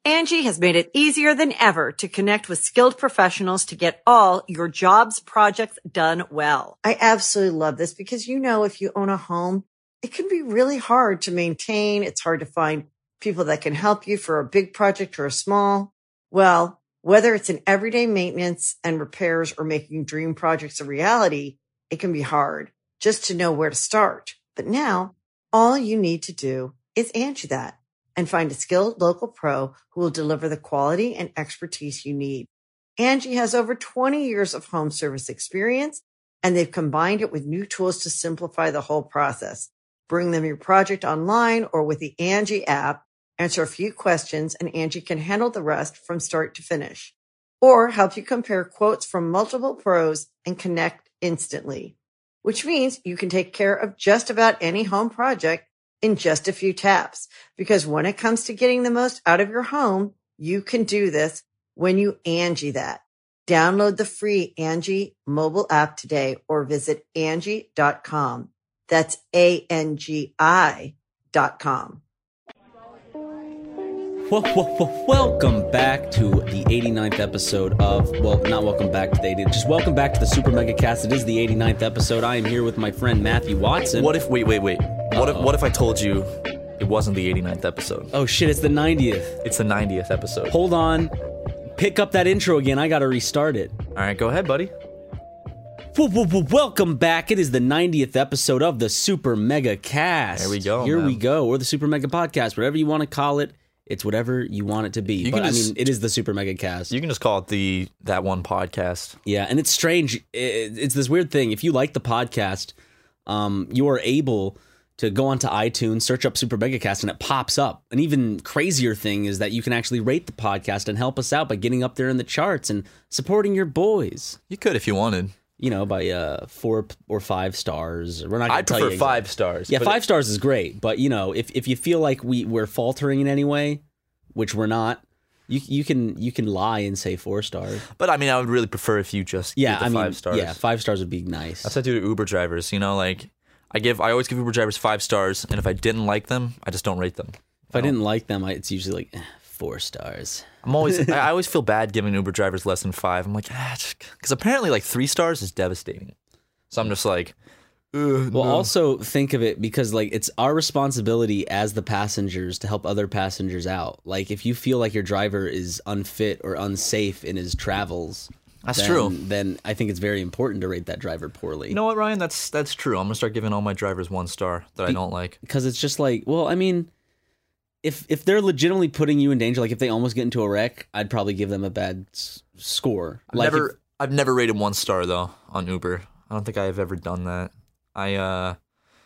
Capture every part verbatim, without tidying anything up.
Angie has made it easier than ever to connect with skilled professionals to get all your jobs projects done well. I absolutely love this because, you know, if you own a home, it can be really hard to maintain. It's hard to find people that can help you for a big project or a small. Well, whether it's in everyday maintenance and repairs or making dream projects a reality, it can be hard just to know where to start. But now all you need to do is Angie that and find a skilled local pro who will deliver the quality and expertise you need. Angie has over twenty years of home service experience, and they've combined it with new tools to simplify the whole process. Bring them your project online or with the Angie app, answer a few questions, and Angie can handle the rest from start to finish. Or help you compare quotes from multiple pros and connect instantly, which means you can take care of just about any home project in just a few taps. Because when it comes to getting the most out of your home, you can do this when you Angie that. Download the free Angie mobile app today or visit Angie dot com. That's A N G I dot com. Well, well, well, welcome back to the eighty-ninth episode of, well, not welcome back to the eightieth, just welcome back to the Super Mega Cast. It is the eighty-ninth episode. I am here with my friend Matthew Watson. What if, wait, wait, wait. What if, what if I told you it wasn't the eighty-ninth episode? Oh shit, it's the ninetieth. It's the ninetieth episode. Hold on. Pick up that intro again. I gotta restart it. Alright, go ahead, buddy. Well, well, well, welcome back. It is the ninetieth episode of the Super Mega Cast. There we go, Here man. we go. Or the Super Mega Podcast, whatever you want to call it. It's whatever you want it to be. You but can I just- mean, it is the Super Mega Cast. You can just call it the that one podcast. Yeah, and it's strange. It- It's this weird thing. If you like the podcast, um, you are able to go onto iTunes, search up Super Mega Cast, and it pops up. An even crazier thing is that you can actually rate the podcast and help us out by getting up there in the charts and supporting your boys. You could if you wanted. You know, by uh, four or five stars. We're not. Gonna I tell prefer you five exactly. stars. Yeah, but five stars is great, but you know, if if you feel like we we're faltering in any way, which we're not, you you can you can lie and say four stars. But I mean, I would really prefer if you just Yeah, give the I mean, five stars. yeah, five stars would be nice. That's what I do to Uber drivers. You know, like I give, I always give Uber drivers five stars, and if I didn't like them, I just don't rate them. If I didn't like them, I, it's usually like eh, four stars. I'm always, I I always feel bad giving Uber drivers less than five. I'm like, ah, because apparently like three stars is devastating. So I'm just like, ugh, Well, no. also think of it because like it's our responsibility as the passengers to help other passengers out. Like if you feel like your driver is unfit or unsafe in his travels, That's then, true. Then I think it's very important to rate that driver poorly. You know what, Ryan? That's that's true. I'm gonna start giving all my drivers one star that I don't like. Because it's just like, well, I mean, if if they're legitimately putting you in danger, like if they almost get into a wreck, I'd probably give them a bad s- score. I've Like never, if- I've never rated one star though on Uber. I don't think I have ever done that. I, uh,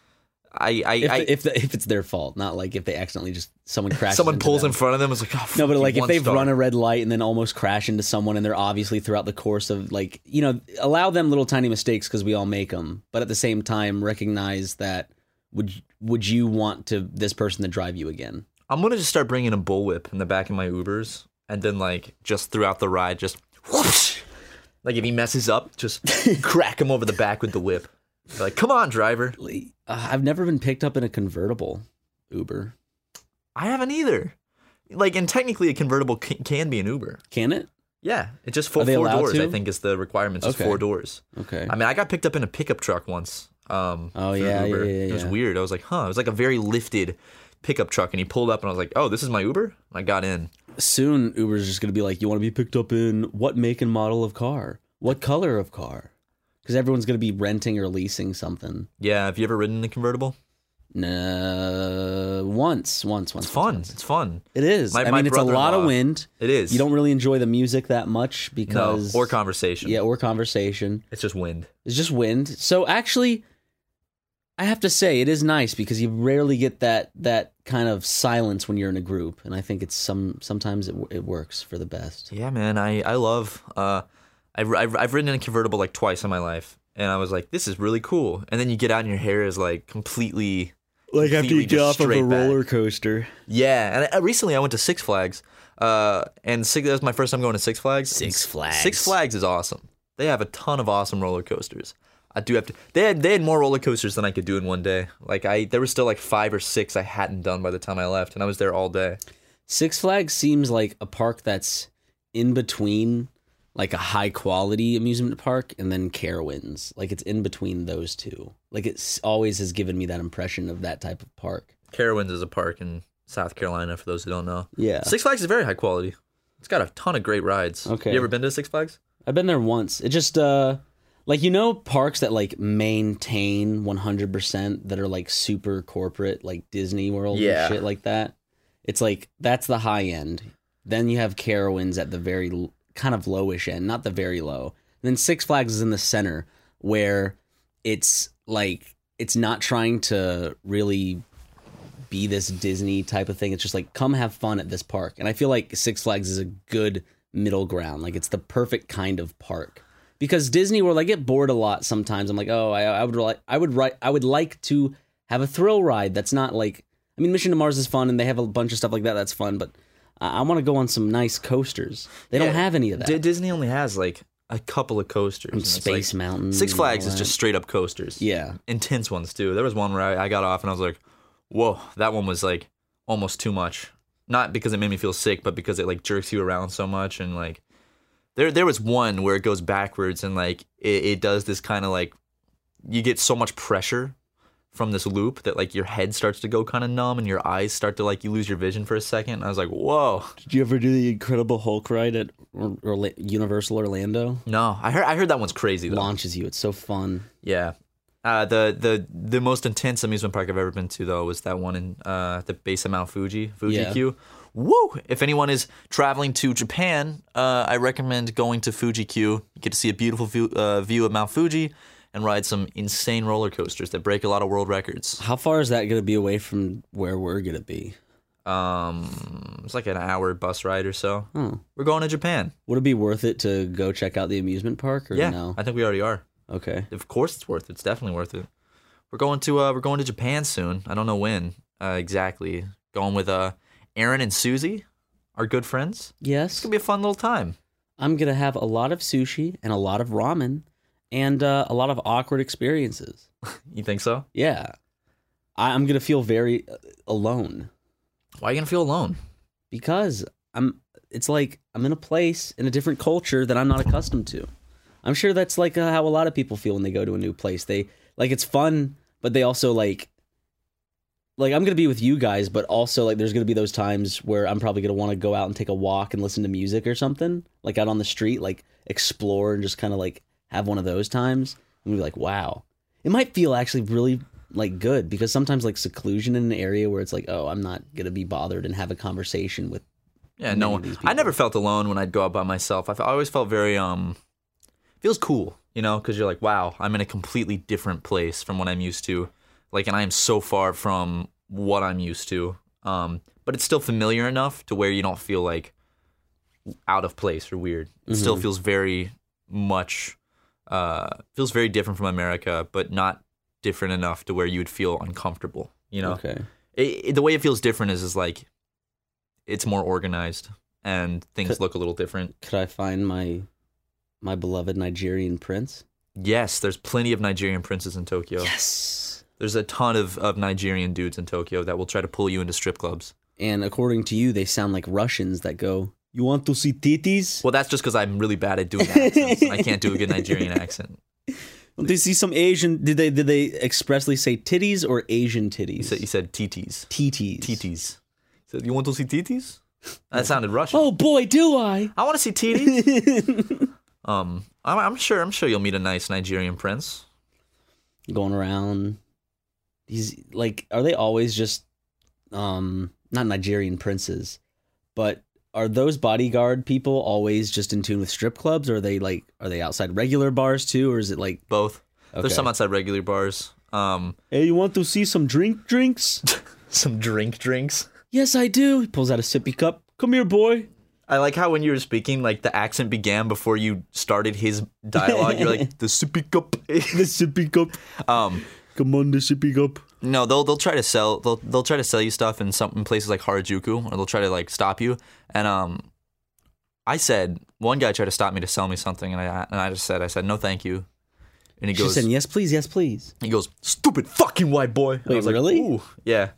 I, I, if, I if, the, if it's their fault, not like if they accidentally just someone crashes. someone into pulls them. in front of them. It's like, oh, No, but fuck like you, if one they've star. run a red light and then almost crash into someone, and they're obviously throughout the course of like, you know, allow them little tiny mistakes because we all make them, but at the same time recognize that would would you want to this person to drive you again? I'm gonna just start bringing a bullwhip in the back of my Ubers, and then like just throughout the ride, just whoosh. Like if he messes up, just crack him over the back with the whip. Be like, come on, driver. Uh, I've never been picked up in a convertible Uber. I haven't either. Like, and technically, a convertible can, can be an Uber. Can it? Yeah, it's just four, Are they four allowed doors. to? I think is the requirements. It's Okay. four doors. Okay. I mean, I got picked up in a pickup truck once. Um, Oh, through yeah, Uber. yeah, yeah, It was yeah. weird. I was like, huh. It was like a very lifted pickup truck, and he pulled up, and I was like, oh, this is my Uber. And I got in. Soon Uber's just going to be like, you want to be picked up in what make and model of car? What color of car? Because everyone's going to be renting or leasing something. Yeah, have you ever ridden in a convertible? Nah, once, once, once. It's fun. once. It's fun. It is. My- I my mean, it's a lot of brother-in-law- wind. It is. You don't really enjoy the music that much no, because or conversation. Yeah, or conversation. It's just wind. It's just wind. So actually, I have to say it is nice because you rarely get that that kind of silence when you're in a group, and I think it's some sometimes it it works for the best. Yeah, man. I I love. Uh, I've I've I've ridden in a convertible like twice in my life, and I was like, this is really cool. And then you get out, and your hair is like completely. Like after you completely get just off of a straight back. roller coaster. Yeah, and I, recently I went to Six Flags, uh, and Six, that was my first time going to Six Flags. Six Flags. Six Flags is awesome. They have a ton of awesome roller coasters. I do have to. They had they had more roller coasters than I could do in one day. Like I, there was still like five or six I hadn't done by the time I left, and I was there all day. Six Flags seems like a park that's in between like a high quality amusement park and then Carowinds. Like it's in between those two. Like it's always has given me that impression of that type of park. Carowinds is a park in South Carolina, for those who don't know. Yeah. Six Flags is very high quality. It's got a ton of great rides. Okay. You ever been to Six Flags? I've been there once. It just, uh, like, you know, parks that, like, maintain one hundred percent that are, like, super corporate, like Disney World Yeah. and shit like that? It's like, that's the high end. Then you have Carowinds at the very l- kind of lowish end, not the very low. And then Six Flags is in the center where it's, like, it's not trying to really be this Disney type of thing. It's just like, come have fun at this park. And I feel like Six Flags is a good middle ground. Like it's the perfect kind of park. Because Disney World, I get bored a lot sometimes. I'm like, oh, I, I would like, I would write, I would like to have a thrill ride that's not like, I mean, Mission to Mars is fun, and they have a bunch of stuff like that. That's fun, but I, I want to go on some nice coasters. They Yeah. don't have any of that. D- Disney only has like a couple of coasters. And and it's Space like- Mountain. Six and Flags all is that. just straight up coasters. Yeah. Intense ones too. There was one where I, I got off and I was like, whoa, that one was like almost too much. Not because it made me feel sick, but because it like jerks you around so much. And like there there was one where it goes backwards and like it, it does this kind of like, you get so much pressure from this loop that like your head starts to go kind of numb and your eyes start to like, you lose your vision for a second. And I was like, whoa. Did you ever do the Incredible Hulk ride at or, or Universal Orlando? No, I heard I heard that one's crazy though. Launches you. It's so fun. Yeah. Uh, the the the most intense amusement park I've ever been to though was that one in uh, the base of Mount Fuji, Fuji Yeah. Q. Woo! If anyone is traveling to Japan, uh, I recommend going to Fuji Q. You get to see a beautiful view, uh, view of Mount Fuji and ride some insane roller coasters that break a lot of world records. How far is that going to be away from where we're going to be? Um, it's like an hour bus ride or so. Oh. We're going to Japan. Would it be worth it to go check out the amusement park or Yeah, no? I think we already are. Okay. Of course, it's worth it. It's definitely worth it. We're going to uh, we're going to Japan soon. I don't know when uh, exactly. Going with uh, Aaron and Susie, our good friends. It's Yes. gonna be a fun little time. I'm going to have a lot of sushi and a lot of ramen and uh, a lot of awkward experiences. You think so? Yeah. I, I'm going to feel very uh, alone Why are you gonna feel alone? because I'm. It's like I'm in a place in a different culture that I'm not accustomed to. I'm sure that's like uh, how a lot of people feel when they go to a new place. They like it's fun, but they also like like I'm gonna be with you guys, but also like there's gonna be those times where I'm probably gonna want to go out and take a walk and listen to music or something, like out on the street, like explore and just kind of like have one of those times. And be like, wow, it might feel actually really like good because sometimes like seclusion in an area where it's like, oh, I'm not gonna be bothered and have a conversation with. Yeah, many no. of these I people. never felt alone when I'd go out by myself. I, f- I always felt very um, feels cool, you know, because you're like, wow, I'm in a completely different place from what I'm used to. Like, and I am so far from what I'm used to. Um, but it's still familiar enough to where you don't feel like out of place or weird. It still feels very much, uh, feels very different from America, but not different enough to where you would feel uncomfortable. You know, Okay. it, it- the way it feels different is is like it's more organized and things Could- look a little different. Could I find my my beloved Nigerian prince? Yes, there's plenty of Nigerian princes in Tokyo. Yes. There's a ton of, of Nigerian dudes in Tokyo that will try to pull you into strip clubs. And according to you, they sound like Russians that go, "You want to see titties? Well, that's just because I'm really bad at doing accents. I can't do a good Nigerian accent. Want to see some Asian?" Did they did they expressly say titties or Asian You titties? said you said titties. titties. Titties. He said, you want to see titties? That sounded Russian. Oh boy, do I! I want to see titties. um, I'm, I'm sure. I'm sure you'll meet a nice Nigerian prince. Going around, he's like, are they always just, um, not Nigerian princes, but are those bodyguard people always just in tune with strip clubs, or are they like, are they outside regular bars too, or is it like, Both. okay. There's some outside regular bars. Um, Hey, you want to see some drink drinks? some drink drinks. Yes, I do. He pulls out a sippy cup. Come here, boy. I like how when you were speaking, like the accent began before you started his dialogue. You're like the sippy cup. The sippy cup. um, Come on, the sippy cup. no, they'll they'll try to sell they'll they'll try to sell you stuff in some in places like Harajuku, or they'll try to like stop you. And um, I said one guy tried to stop me to sell me something, and I and I just said I said no, thank you. And he She goes, said, yes, please, yes, please. he goes, stupid fucking white boy. And I Wait, was like, really? Ooh, yeah.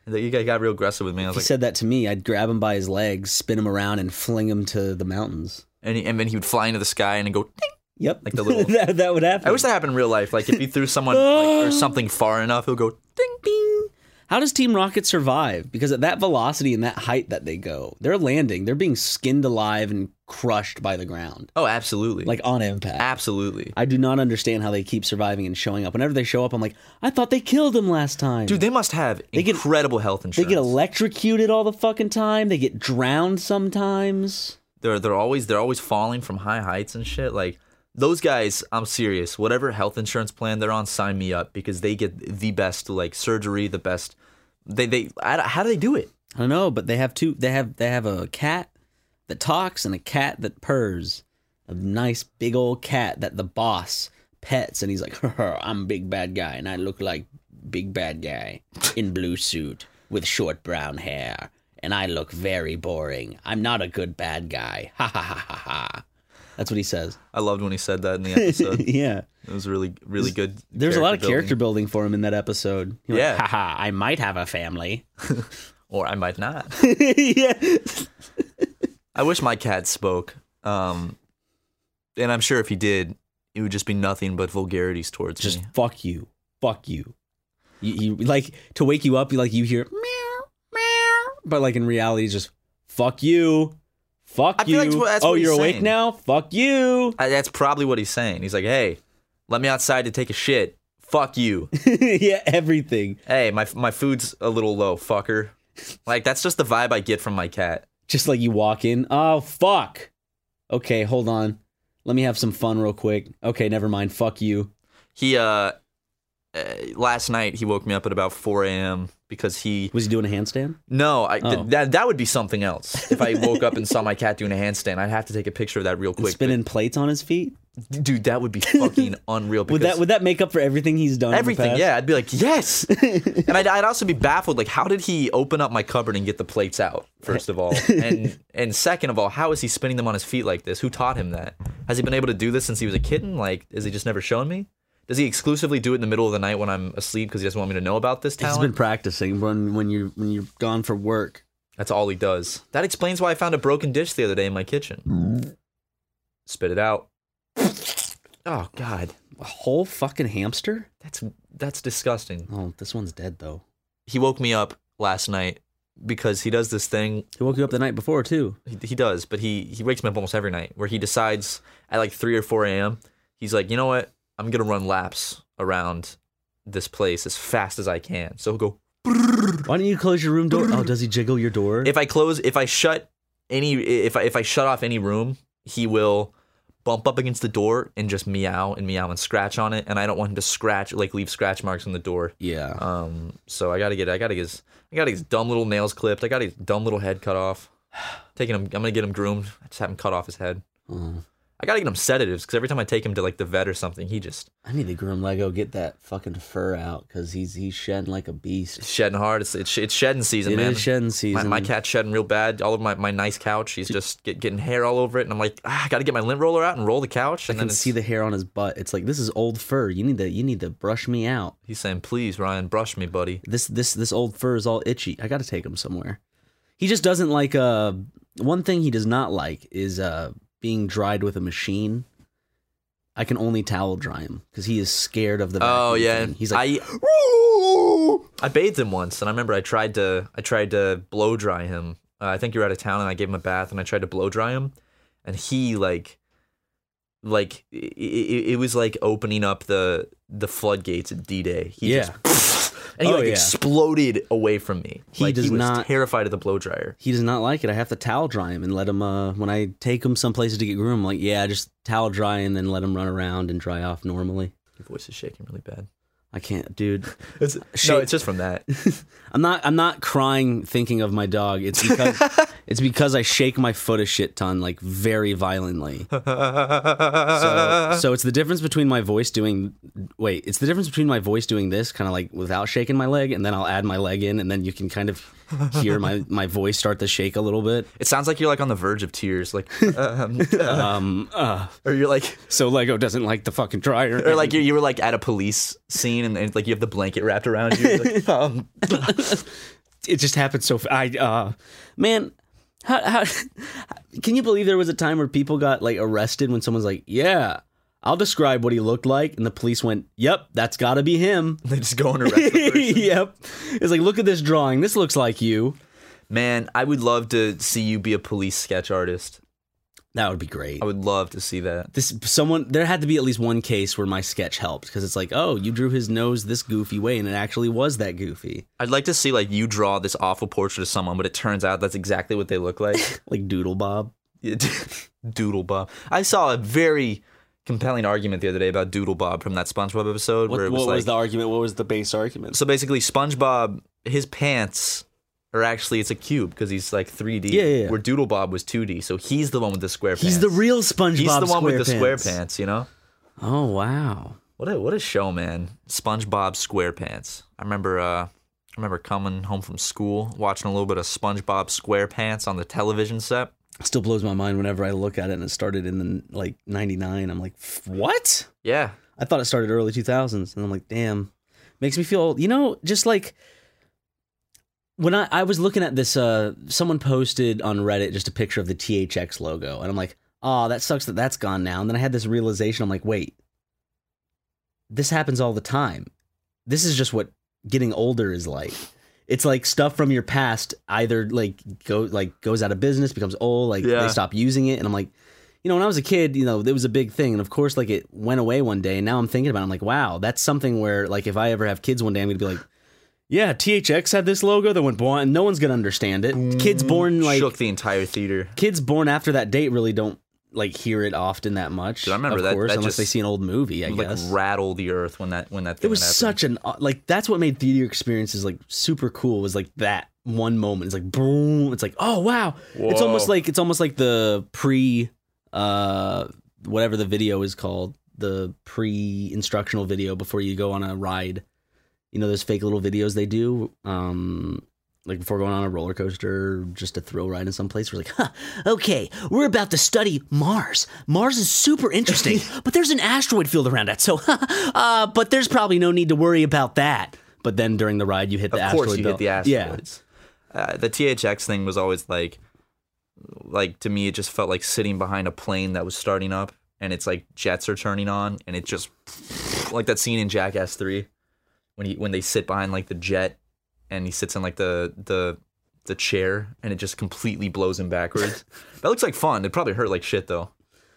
You got, got real aggressive with me. I was If he like, said that to me, I'd grab him by his legs, spin him around, and fling him to the mountains. and, he, and then he would fly into the sky and then go, ding. Yep. Like the little- that, that would happen. I wish that happened in real life. Like if you threw someone like, or something far enough, he'll go, ding, Bing. How does Team Rocket survive? Because at that velocity and that height that they go, they're landing. They're being skinned alive and crushed by the ground. Oh, absolutely. Like on impact. Absolutely. I do not understand how they keep surviving and showing up. Whenever they show up, I'm like, I thought they killed him last time. Dude, they must have get- incredible health They insurance. get electrocuted all the fucking time. They get drowned sometimes. They're they're always they're always falling from high heights and shit. Like those guys, I'm serious. Whatever health insurance plan they're on, sign me up because they get the best like surgery, the best. They they I, how do they do it? I don't know, but they have two. They have they have a cat that talks and a cat that purrs. A nice big old cat that the boss pets, and he's like, "I'm a big bad guy, and I look like big bad guy in blue suit with short brown hair, and I look very boring. I'm not a good bad guy." Ha ha ha ha ha. That's what he says. I loved when he said that in the episode. Yeah. It was really really good. There's a lot of building. character building for him in that episode. You're Yeah. Like, haha, I might have a family. Or I might not. Yeah. I wish my cat spoke. Um, and I'm sure if he did, it would just be nothing but vulgarities towards Just me. fuck you. Fuck you. You, you like to wake you up, you like you hear meow, meow. But like in reality, it's just fuck you. Fuck I you. feel like that's oh, what he's you're awake saying. now? Fuck you. I, that's probably what he's saying. He's like, hey, let me outside to take a shit. Fuck you. Yeah, everything. Hey, my my food's a little low, fucker. Like, that's just the vibe I get from my cat. Just like you walk in. Oh, fuck. Okay, hold on. Let me have some fun real quick. Okay, never mind. Fuck you. He, uh, uh last night, he woke me up at about four a.m. because he... Was he doing a handstand? No, I, Oh. th- that that would be something else. If I woke up and saw my cat doing a handstand, I'd have to take a picture of that real And quick. spinning plates on his feet? But, dude, that would be fucking unreal. Would that because- would that make up for everything he's done? in the Everything, past? yeah. I'd be like, yes. And I'd, I'd also be baffled, like, how did he open up my cupboard and get the plates out, first of all? And and second of all, how is he spinning them on his feet like this? Who taught him that? Has he been able to do this since he was a kitten? Like, is he just never shown me? Does he exclusively do it in the middle of the night when I'm asleep because he doesn't want me to know about this He's talent? been practicing when when you when you're gone for work. That's all he does. That explains why I found a broken dish the other day in my kitchen. Spit it out. Oh, God. A whole fucking hamster? That's that's disgusting. Oh, this one's dead though. He woke me up last night because he does this thing. He woke you up the night before too. He, he does, but he, he wakes me up almost every night where he decides at like three or four a.m. He's like, you know what? I'm going to run laps around this place as fast as I can. So he'll go, Why don't you close your room door? Oh, does he jiggle your door? if I close, if I shut any, if I, if I shut off any room, he will bump up against the door and just meow and meow and scratch on it. And I don't want him to scratch, like leave scratch marks on the door. yeah. Um, so I gotta get, I gotta get his, I gotta get his dumb little nails clipped. I gotta get his dumb little head cut off. Taking him, I'm gonna get him groomed. I just have him cut off his head. Oh. I gotta get him sedatives because every time I take him to like the vet or something, he just I need to groom Lego, get that fucking fur out because he's he's shedding like a beast. is shedding hard. It's it's, it's shedding season, It man. is shedding My, season. my cat's shedding real bad. All over my, my nice couch. He's just get, getting hair all over it, and I'm like, ah, I gotta get my lint roller out and roll the couch. I And can then it's, see the hair on his butt. It's like, this is old fur. You need to you need to brush me out. he's saying, please, Ryan, brush me, buddy. This this this old fur is all itchy. I got to take him somewhere. He just doesn't like uh one thing he does not like is uh being dried with a machine. I can only towel dry him because he is scared of the vacuum Oh yeah, thing. He's like, I I bathed him once, and I remember I tried to I tried to blow dry him. Uh, I think you were out of town, and I gave him a bath, and I tried to blow dry him, and he like like it, it, it was like opening up the the floodgates at D-Day. He Yeah. just, and he Oh, like yeah. exploded away from me. He like, does he was not- terrified of the blow dryer. he does not like it. I have to towel dry him and let him, uh, when I take him some places to get groomed, I'm like, yeah, just towel dry and then let him run around and dry off normally. Your voice is shaking really bad. I can't, dude. It's, no, Shake- it's just from that. I'm not, I'm not crying thinking of my dog. It's because, it's because I shake my foot a shit ton, like very violently. So, so it's the difference between my voice doing, wait, it's the difference between my voice doing this kind of like without shaking my leg, and then I'll add my leg in, and then you can kind of hear my, my voice start to shake a little bit. It sounds like you're like on the verge of tears, like, um, Um, uh, or you're like. so Lego doesn't like the fucking dryer. Or like you, you were like at a police scene and, and like you have the blanket wrapped around you. Like, um, it just happened so. I uh, man, how, how can you believe there was a time where people got like arrested when someone's like, yeah, I'll describe what he looked like, and the police went, yep, that's got to be him. They just go and arrest the person. Yep, it's like, look at this drawing. This looks like you. Man, I would love to see you be a police sketch artist. That would be great. I would love to see that. This someone there had to be at least one case where my sketch helped, because it's like, oh, you drew his nose this goofy way, and it actually was that goofy. I'd like to see like you draw this awful portrait of someone, but it turns out that's exactly what they look like. Like Doodle Bob. Doodle Bob. I saw a very compelling argument the other day about Doodle Bob from that SpongeBob episode. What, where it was what like, was the argument? What was the base argument? So basically, SpongeBob, his pants. Or actually, it's a cube because he's like three D. Yeah, yeah, yeah. Where Doodle Bob was two D, so he's the one with the square pants. He's the real SpongeBob. He's the one with the square pants. pants, you know? Oh, wow. What a what a show, man. SpongeBob SquarePants. I remember uh I remember coming home from school, watching a little bit of SpongeBob SquarePants on the television set. It still blows my mind whenever I look at it, and it started in the, like ninety-nine. I'm like, what? Yeah. I thought it started early two thousands, and I'm like, damn. Makes me feel, you know, just like when I, I was looking at this, uh, someone posted on Reddit just a picture of the T H X logo, and I'm like, oh, that sucks that that's gone now. And then I had this realization. I'm like, wait, this happens all the time. This is just what getting older is like. It's like stuff from your past either like go like goes out of business, becomes old, like Yeah. they stop using it. And I'm like, you know, when I was a kid, you know, it was a big thing. And of course, like it went away one day. And now I'm thinking about it. I'm like, wow, that's something where like if I ever have kids one day, I'm going to be like, yeah, T H X had this logo that went born, and no one's gonna understand it. Kids born like Shook the entire theater. kids born after that date really don't like hear it often that much. Dude, I remember of that- course, that unless just, they see an old movie. I like guess rattle the earth when that when that it thing was happened. such an like that's what made theater experiences like super cool. Was like that one moment. It's like boom. It's like oh wow. It's Whoa. almost like it's almost like the pre uh whatever the video is called, the pre instructional video before you go on a ride. You know, those fake little videos they do, um, like before going on a roller coaster, just a thrill ride in some place. We're like, huh, okay, we're about to study Mars. Mars is super interesting, but there's an asteroid field around it. So, uh, but there's probably no need to worry about that. But then during the ride, you hit the Of asteroid course, you belt. hit the asteroids. Yeah. Uh, the T H X thing was always like, like to me, it just felt like sitting behind a plane that was starting up, and it's like jets are turning on, and it just like that scene in Jackass three. When he when they sit behind like the jet, and he sits in like the the the chair, and it just completely blows him backwards. That looks like fun. It'd probably hurt like shit though.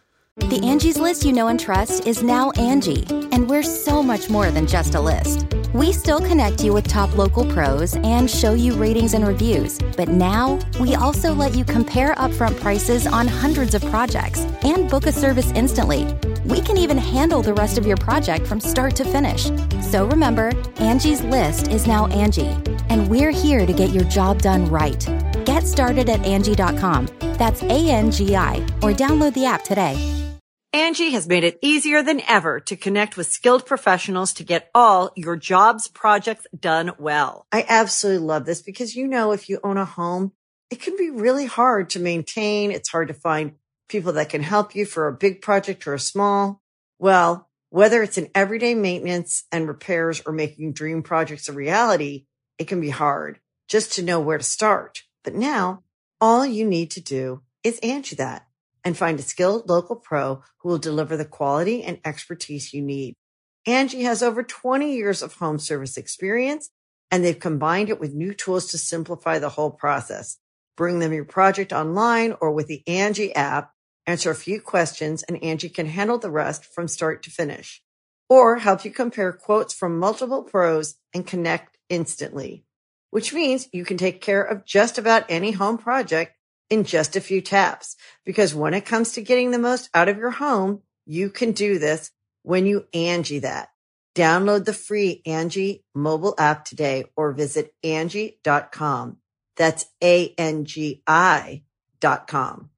The Angie's List you know and trust is now Angie, and we're so much more than just a list. We still connect you with top local pros and show you ratings and reviews, but now we also let you compare upfront prices on hundreds of projects and book a service instantly. We can even handle the rest of your project from start to finish. So remember, Angie's List is now Angie, and we're here to get your job done right. Get started at Angie dot com. That's A N G I, or download the app today. Angie has made it easier than ever to connect with skilled professionals to get all your jobs projects done well. I absolutely love this because, you know, if you own a home, it can be really hard to maintain. It's hard to find people that can help you for a big project or a small. Well, whether it's in everyday maintenance and repairs or making dream projects a reality, it can be hard just to know where to start. But now all you need to do is Angie that and find a skilled local pro who will deliver the quality and expertise you need. Angie has over twenty years of home service experience, and they've combined it with new tools to simplify the whole process. Bring them your project online or with the Angie app, answer a few questions, and Angie can handle the rest from start to finish. Or help you compare quotes from multiple pros and connect instantly, which means you can take care of just about any home project in just a few taps. Because when it comes to getting the most out of your home, you can do this when you Angie that. Download the free Angie mobile app today or visit Angie dot com. That's A N G I dot com.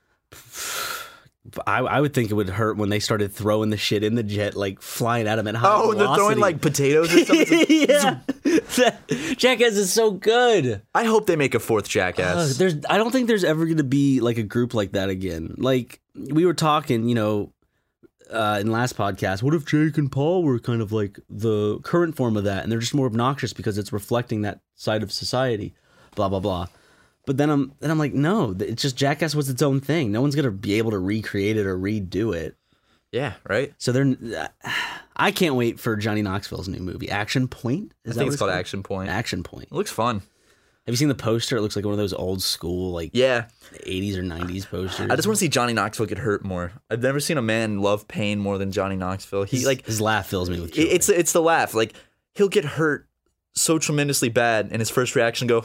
I, I would think it would hurt when they started throwing the shit in the jet, like flying at them at high Oh, and they're velocity. throwing like potatoes or something. Yeah, Jackass is so good. I hope they make a fourth Uh, Jackass. there's, I don't think there's ever going to be like a group like that again. Like we were talking, you know, uh, in last podcast, what if Jake and Paul were kind of like the current form of that, and they're just more obnoxious because it's reflecting that side of society, blah blah blah. But then I'm then I'm like, no, it's just Jackass was its own thing. No one's gonna be able to recreate it or redo it. Yeah, right. So they're. I can't wait for Johnny Knoxville's new movie, Action Point. Is I that think what it's called Action Point. Action Point. It looks fun. Have you seen the poster? It looks like one of those old school, like Yeah, eighties or nineties posters. I just want to see Johnny Knoxville get hurt more. I've never seen a man love pain more than Johnny Knoxville. He his, like his laugh fills me with joy. it's it's the laugh. Like he'll get hurt so tremendously bad, and his first reaction go.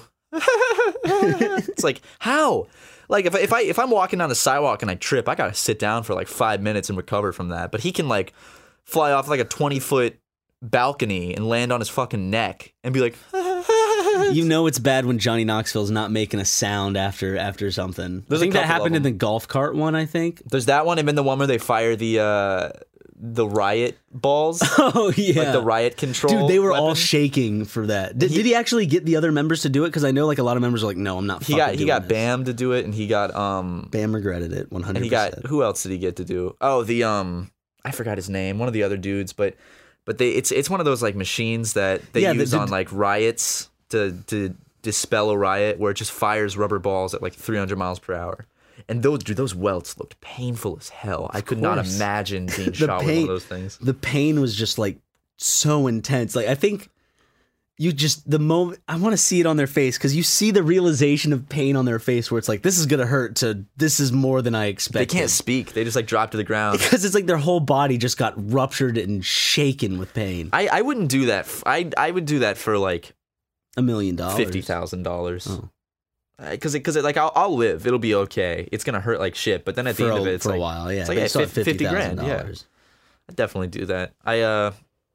It's like how? Like if I, if I if I'm walking down the sidewalk and I trip, I gotta sit down for like five minutes and recover from that. But he can like fly off like a twenty foot balcony and land on his fucking neck and be like. You know it's bad when Johnny Knoxville's not making a sound after after something. There's I think a that couple of happened in the them. golf cart one, I think. There's that one, and then the one where they fire the uh, the riot balls, Oh, yeah. like the riot control. Dude, they were all weapon. shaking for that. Did he, did he actually get the other members to do it? Because I know like a lot of members are like, no, I'm not He fucking got he doing got this. Bam to do it, and he got um Bam regretted it one hundred and percent. he got who else did he get to do? Oh, the um I forgot his name. One of the other dudes, but but they it's it's one of those like machines that they Yeah, use the- on like riots to to dispel a riot, where it just fires rubber balls at like three hundred miles per hour. And those dude, those welts looked painful as hell. I could not course. imagine being The shot with one pain- of those things. The pain was just like so intense. Like I think you just the moment I want to see it on their face because you see the realization of pain on their face where it's like this is gonna hurt to this is more than I They expected. can't speak. They just like drop to the ground. because it's like their whole body just got ruptured and shaken with pain. I, I wouldn't do that. f- I I would do that for like A million dollars. fifty thousand dollars. Oh. Because because like I'll, I'll live. It'll be okay. It's gonna hurt like shit. But then at the for end a, of it, it's for like, a while, yeah. It's like They yeah, still have fifty grand. Yeah, dollars. I'd definitely do that. I uh.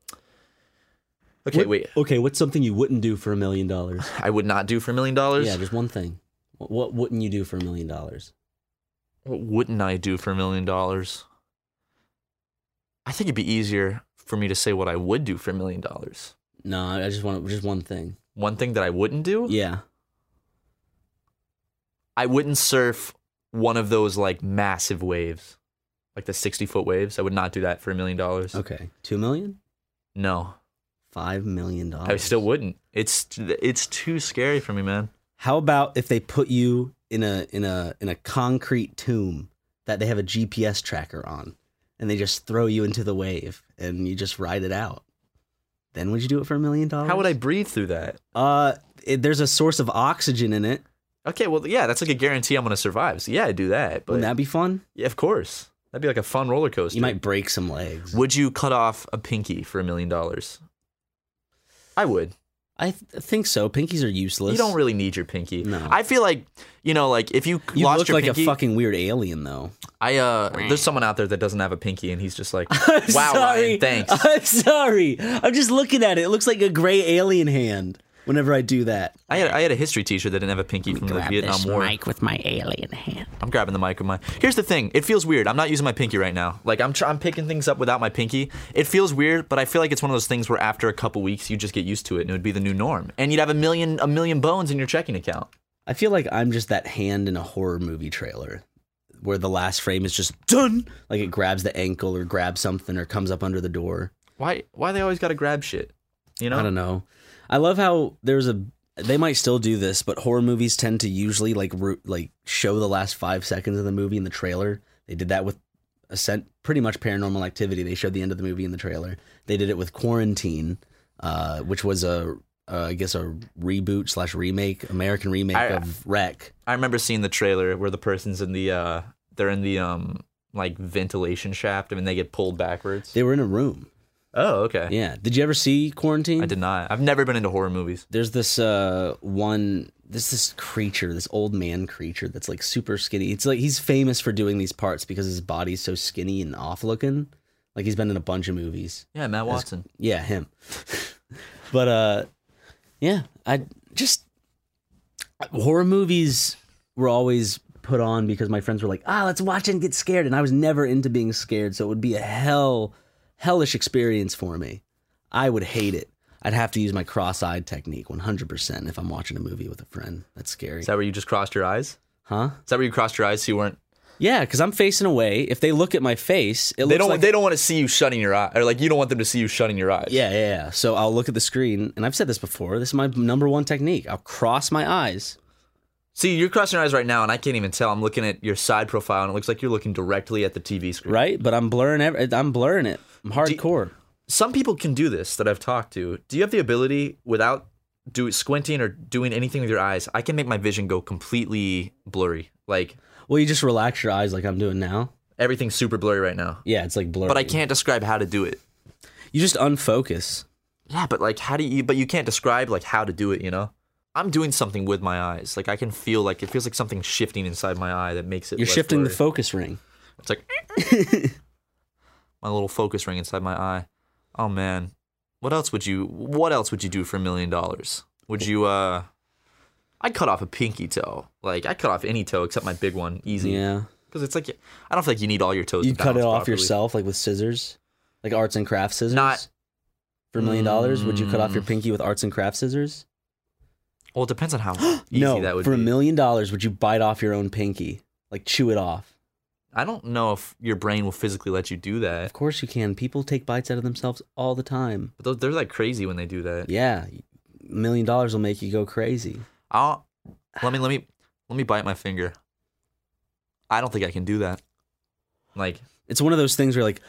Okay, What- wait. Okay, what's something you wouldn't do for a million dollars? I would not do for a million dollars. Yeah, just one thing. What, what wouldn't you do for a million dollars? What wouldn't I do for a million dollars? I think it'd be easier for me to say what I would do for a million dollars. No, I just want just one thing. One thing that I wouldn't do. Yeah. I wouldn't surf one of those like massive waves, like the sixty foot waves. I would not do that for a million dollars. Okay. Two million? No, Five million dollars. I still wouldn't. It's it's too scary for me, man. How about if they put you in a in a in a concrete tomb that they have a G P S tracker on, and they just throw you into the wave and you just ride it out? Then would you do it for a million dollars? How would I breathe through that? Uh, it, there's a source of oxygen in it. Okay, well, yeah, that's like a guarantee I'm gonna survive. So yeah, I'd do that. But Wouldn't that be fun? yeah, of course, that'd be like a fun roller coaster. You might break some legs. Would you cut off a pinky for a million dollars? I would. I th- think so. Pinkies are useless. You don't really need your pinky. No. I feel like, you know, like if you, You lost look your like pinky, a fucking weird alien, though. I uh, there's someone out there that doesn't have a pinky, and he's just like, I'm wow, sorry. Ryan, thanks. I'm sorry. I'm just looking at it. It looks like a gray alien hand whenever I do that. I had I had a history teacher that didn't have a pinky from the Vietnam War. with my alien hand. I'm grabbing the mic with my. Here's the thing. It feels weird. I'm not using my pinky right now. Like I'm tr- I'm picking things up without my pinky. It feels weird, but I feel like it's one of those things where after a couple weeks you just get used to it, and it would be the new norm. And you'd have a million a million bones in your checking account. I feel like I'm just that hand in a horror movie trailer where the last frame is just done. Like it grabs the ankle or grabs something or comes up under the door. Why why they always got to grab shit? You know? I don't know. I love how there's a. They might still do this, but horror movies tend to usually like ro- like show the last five seconds of the movie in the trailer. They did that with Ascent, pretty much Paranormal Activity. They showed the end of the movie in the trailer. They did it with Quarantine, uh, which was a uh, I guess a reboot slash remake, American remake I- of Wreck. I remember seeing the trailer where the person's in the uh they're in the um like ventilation shaft and they get pulled backwards. They were in a room. Oh, okay. Yeah. Did you ever see Quarantine? I did not. I've never been into horror movies. There's this uh one this this creature, this old man creature that's like super skinny. It's like he's famous for doing these parts because his body's so skinny and off looking. Like he's been in a bunch of movies. Yeah, Matt Watson. Yeah, him. But uh yeah, I just horror movies were always put on because my friends were like, "Ah, let's watch it and get scared." And I was never into being scared, so it would be a hell hellish experience for me. I would hate it. I'd have to use my cross-eyed technique one hundred percent if I'm watching a movie with a friend. That's scary. Is that where you just crossed your eyes? Huh? Is that where you crossed your eyes so you weren't Yeah, because I'm facing away. If they look at my face, it They looks don't. like They don't want to see you shutting your eye, or like you don't want them to see you shutting your eyes. Yeah, yeah, yeah. So I'll look at the screen, and I've said this before. This is my number one technique. I'll cross my eyes. See, you're crossing your eyes right now, and I can't even tell. I'm looking at your side profile, and it looks like you're looking directly at the T V screen. Right, but I'm blurring. Every, I'm blurring it. I'm hardcore. Some people can do this that I've talked to. Do you have the ability without do squinting or doing anything with your eyes? I can make my vision go completely blurry. Like, Well, you just relax your eyes like I'm doing now. everything's super blurry right now. Yeah, it's like blurry. But I can't describe how to do it. You just unfocus. Yeah, but like, how do you? But you can't describe like how to do it. You know, I'm doing something with my eyes. Like I can feel like it feels like something shifting inside my eye that makes it. You're less shifting the blurry. focus ring. It's like my little focus ring inside my eye. Oh man, what else would you? What else would you do for a million dollars? Would you? uh I'd cut off a pinky toe. Like I cut off any toe except my big one, easy. Yeah. Because it's like I don't feel like you need all your toes. You'd to cut it balance off properly. yourself, like with scissors, like arts and crafts scissors. Not- for a million dollars. Would you cut off your Mm. pinky with arts and crafts scissors? Well, it depends on how easy no. that would for be. a million dollars, would you bite off your own pinky, like chew it off? I don't know if your brain will physically let you do that. Of course you can. People take bites out of themselves all the time. But those, they're like crazy when they do that. Yeah, a million dollars will make you go crazy. I'll let me let me let me bite my finger. I don't think I can do that. Like It's one of those things where you're like,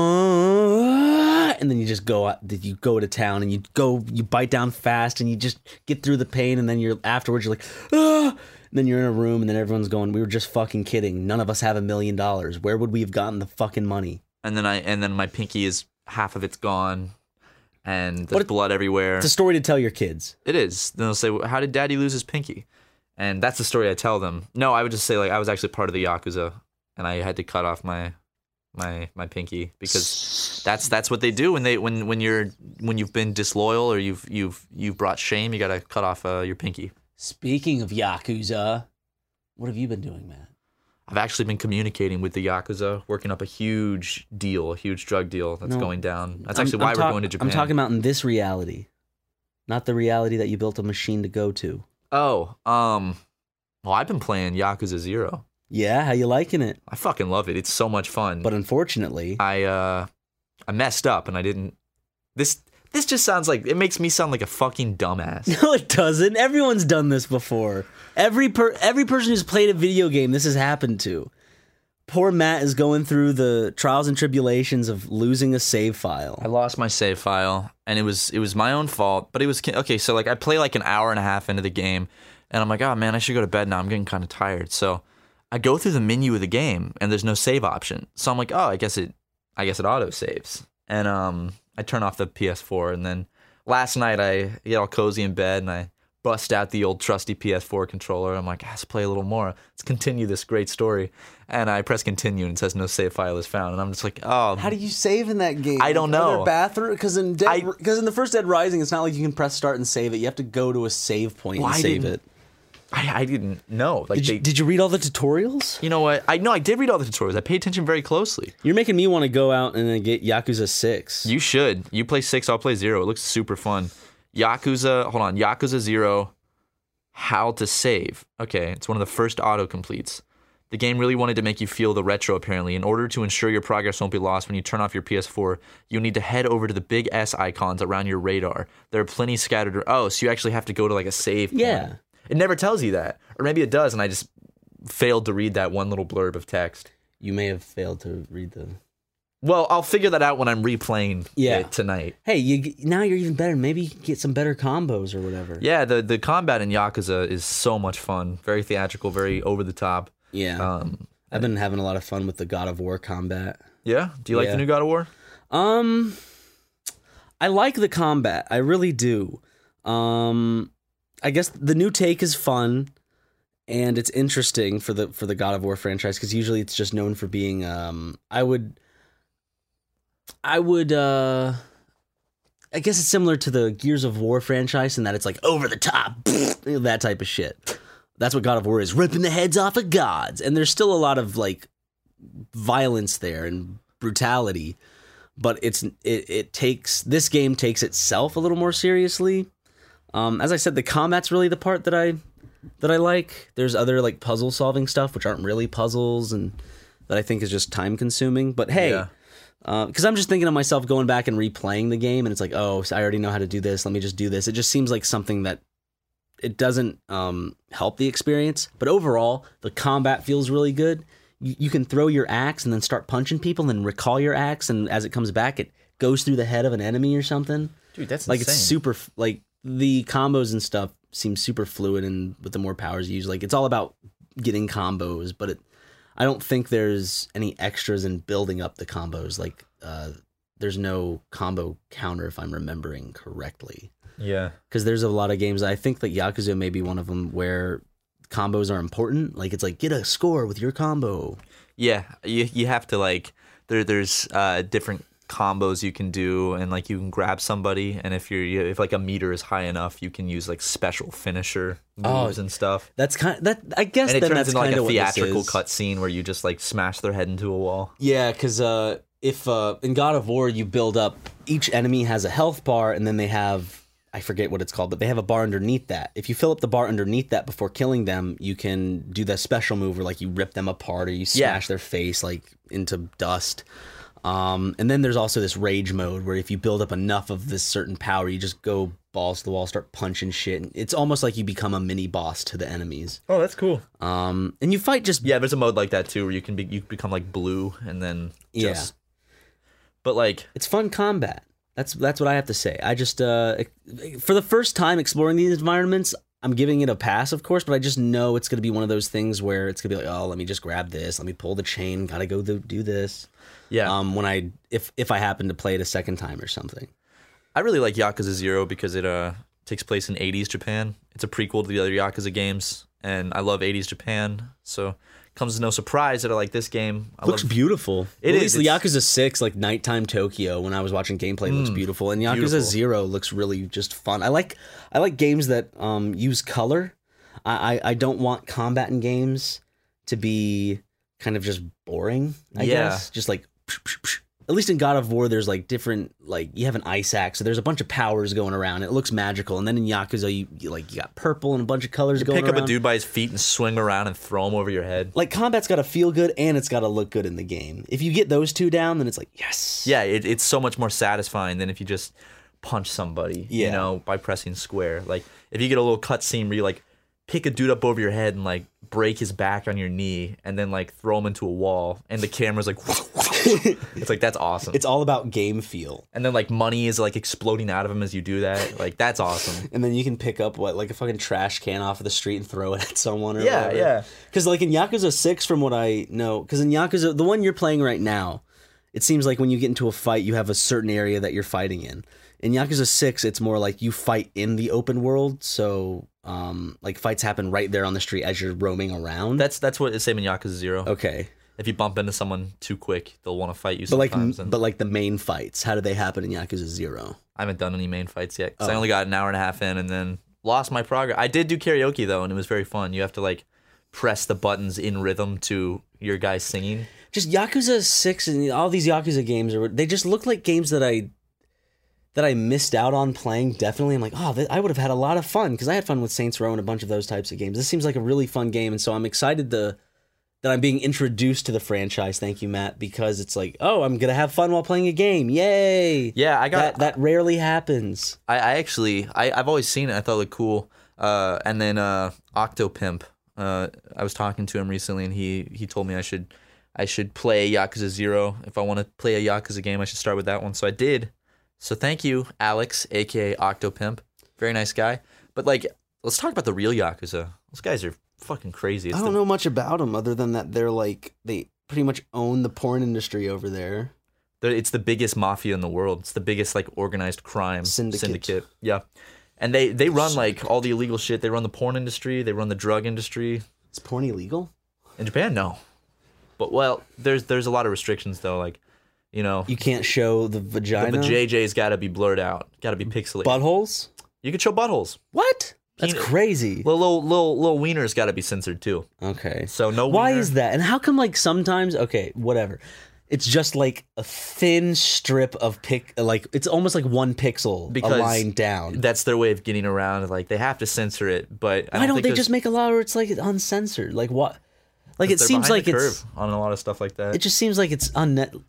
"Ah," and then you just go out, you go to town and you go, you bite down fast and you just get through the pain, and then you're afterwards you're like, ah, and then you're in a room and then everyone's going, we were just fucking kidding. None of us have a million dollars. Where would we have gotten the fucking money? and then I and then my pinky is half of it's gone, and there's What a- blood everywhere. It's a story to tell your kids. It is. Then they'll say, well, "How did Daddy lose his pinky?" And that's the story I tell them. No, I would just say like I was actually part of the Yakuza, and I had to cut off my my my pinky because that's that's what they do when they when when you're when you've been disloyal or you've you've you've brought shame. You gotta cut off uh, your pinky. Speaking of Yakuza, what have you been doing, Matt? I've actually been communicating with the Yakuza, working up a huge deal, a huge drug deal that's No. going down. That's I'm- actually I'm why we're talk- going to Japan. I'm talking about in this reality, not the reality that you built a machine to go to. Oh, um, well, I've been playing Yakuza Zero. Yeah, how you liking it? I fucking love it. It's so much fun. But unfortunately, I uh I messed up and I didn't this this just sounds like it makes me sound like a fucking dumbass. no, it doesn't. Everyone's done this before. Every per every person who's played a video game, this has happened to. Poor Matt is going through the trials and tribulations of losing a save file. I lost my save file and it was it was my own fault, but it was okay, so like I play like an hour and a half into the game and I'm like, "Oh man, I should go to bed now. I'm getting kind of tired." So I go through the menu of the game and there's no save option. So I'm like, "Oh, I guess it I guess it auto saves." And um I turn off the P S four and then last night I get all cozy in bed and I bust out the old trusty P S four controller. I'm like, let's play a little more. Let's continue this great story. And I press continue and it says no save file is found. And I'm just like, oh. How do you save in that game? I don't Are there know. bathroom because in I- because in the first Dead Rising, it's not like you can press start and save it. You have to go to a save point Well, and I save didn't- it. I, I didn't know. Like Did you, they, did you read all the tutorials? you know what? I know I did read all the tutorials. I paid attention very closely. You're making me want to go out and then get Yakuza six. You should. You play six, I'll play zero. It looks super fun. Yakuza, hold on. Yakuza Zero, how to save. Okay, it's one of the first auto completes. The game really wanted to make you feel the retro, apparently. In order to ensure your progress won't be lost when you turn off your P S four, you need to head over to the big S icons around your radar. There are plenty scattered. Oh, so you actually have to go to like a save point. Yeah. It never tells you that. Or maybe it does, and I just failed to read that one little blurb of text. You may have failed to read the. Well, I'll figure that out when I'm replaying Yeah. it tonight. Hey, you now you're even better. Maybe you can get some better combos or whatever. Yeah, the, the combat in Yakuza is so much fun. Very theatrical, very over the top. Yeah. Um, I've been having a lot of fun with the God of War combat. yeah? Do you like Yeah. the new God of War? Um, I like the combat. I really do. Um, I guess the new take is fun, and it's interesting for the for the God of War franchise because usually it's just known for being. Um, I would. I would. uh I guess it's similar to the Gears of War franchise in that it's like over the top, that type of shit. That's what God of War is, ripping the heads off of gods. And there's still a lot of like violence there and brutality, but it's it, it takes this game takes itself a little more seriously. Um, as I said, the combat's really the part that I that I like. There's other like puzzle solving stuff which aren't really puzzles and that I think is just time consuming. But hey, Yeah. because uh, I'm just thinking of myself going back and replaying the game, and it's like, oh, so I already know how to do this. Let me just do this. It just seems like something that it doesn't um, help the experience. But overall, the combat feels really good. You, you can throw your axe and then start punching people, and then recall your axe, and as it comes back, it goes through the head of an enemy or something. Dude, that's like insane. it's super like the combos and stuff seem super fluid, and with the more powers you use, like it's all about getting combos. But it, I don't think there's any extras in building up the combos. Like uh, there's no combo counter if I'm remembering correctly. Yeah, because there's a lot of games. I think that Yakuza may be one of them where combos are important. Like it's like get a score with your combo. Yeah, you you have to like there there's uh, different combos you can do, and like you can grab somebody, and if you're if like a meter is high enough, you can use like special finisher moves Oh, and stuff. That's kind of, that I guess And it then turns that's into like kind a of what this theatrical is. cutscene where you just like smash their head into a wall. Yeah, because uh, if uh, in God of War you build up, each enemy has a health bar, and then they have, I forget what it's called, but they have a bar underneath that. If you fill up the bar underneath that before killing them, you can do the special move where like you rip them apart or you smash Yeah. their face like into dust. Um, and then there's also this rage mode where if you build up enough of this certain power, you just go balls to the wall, start punching shit. It's almost like you become a mini boss to the enemies. Oh, that's cool. Um, and you fight just Yeah, there's a mode like that too where you can be you become like blue and then just. Yeah. But like it's fun combat. That's that's what I have to say. I just uh, for the first time exploring these environments, I'm giving it a pass, of course, but I just know it's going to be one of those things where it's going to be like, oh, let me just grab this, let me pull the chain, gotta go th- do this. yeah, Um, when I if if I happen to play it a second time or something. I really like Yakuza Zero because it uh takes place in eighties Japan. It's a prequel to the other Yakuza games, and I love eighties Japan, so it comes as no surprise that I like this game. I Looks love, beautiful. It At is, least the it's- Yakuza six, like nighttime Tokyo, when I was watching gameplay, looks beautiful, and Yakuza beautiful. Zero looks really just fun. I like I like games that um, use color. I, I I don't want combat in games to be kind of just boring. I Yeah. guess just like psh, psh, psh. At least in God of War, there's like different, like you have an ice axe, so there's a bunch of powers going around. It looks magical, and then in Yakuza, you, you like you got purple and a bunch of colors going pick around. up a dude by his feet and swing around and throw him over your head. Like combat's got to feel good and it's got to look good in the game. If you get those two down, then it's like yes. Yeah, it, it's so much more satisfying than if you just punch somebody, Yeah. you know, by pressing square. Like, if you get a little cutscene where you, like, pick a dude up over your head and, like, break his back on your knee and then, like, throw him into a wall, and the camera's like, it's like, that's awesome. It's all about game feel. And then, like, money is, like, exploding out of him as you do that. Like, that's awesome. And then you can pick up, what, like a fucking trash can off of the street and throw it at someone or Yeah, whatever. yeah. Because, like, in Yakuza six, from what I know, because in Yakuza, the one you're playing right now, it seems like when you get into a fight, you have a certain area that you're fighting in. In Yakuza six, it's more like you fight in the open world, so, um, like, fights happen right there on the street as you're roaming around. That's that's what it's same in Yakuza Zero. okay. If you bump into someone too quick, they'll want to fight you But like, sometimes. and but like the main fights, how do they happen in Yakuza Zero? I haven't done any main fights yet, because I Oh. only got an hour and a half in and then lost my progress. I did do karaoke, though, and it was very fun. You have to, like, press the buttons in rhythm to your guys singing. Just Yakuza six and all these Yakuza games are they just look like games that I that I missed out on playing. Definitely, I'm like, oh, th- I would have had a lot of fun because I had fun with Saints Row and a bunch of those types of games. This seems like a really fun game, and so I'm excited to that I'm being introduced to the franchise. Thank you, Matt, because it's like, oh, I'm gonna have fun while playing a game. Yay! Yeah, I got that. That rarely happens. I, I actually I, I've always seen it. I thought it looked cool. Uh, and then uh, Octopimp. Uh, I was talking to him recently, and he he told me I should I should play Yakuza Zero. If I want to play a Yakuza game, I should start with that one. So I did. So thank you, Alex, aka Octopimp. Very nice guy. But like, let's talk about the real Yakuza. Those guys are fucking crazy. It's I don't the, know much about them other than that they're like they pretty much own the porn industry over there. they're- It's the biggest mafia in the world. It's the biggest like organized crime Syndicate. Yeah. And they, they run like all the illegal shit. They run the porn industry. They run the drug industry. Is porn illegal? In Japan, no. But well, there's there's a lot of restrictions though. Like, you know, You can't show the vagina. the J J's got to be blurred out. Got to be pixelated. Buttholes? You can show buttholes. What? That's Penis. crazy. Little little little, little wieners got to be censored too. Okay. So no. Why wiener. is that? And how come like sometimes okay, whatever. It's just like a thin strip of pic, like it's almost like one pixel, Because a line down. That's their way of getting around. Like they have to censor it, but I Why don't, don't think they there's- just make a law where it's like uncensored? Like what? Like it they're seems behind like the it's. curve on a lot of stuff like that. It just seems like it's unnet.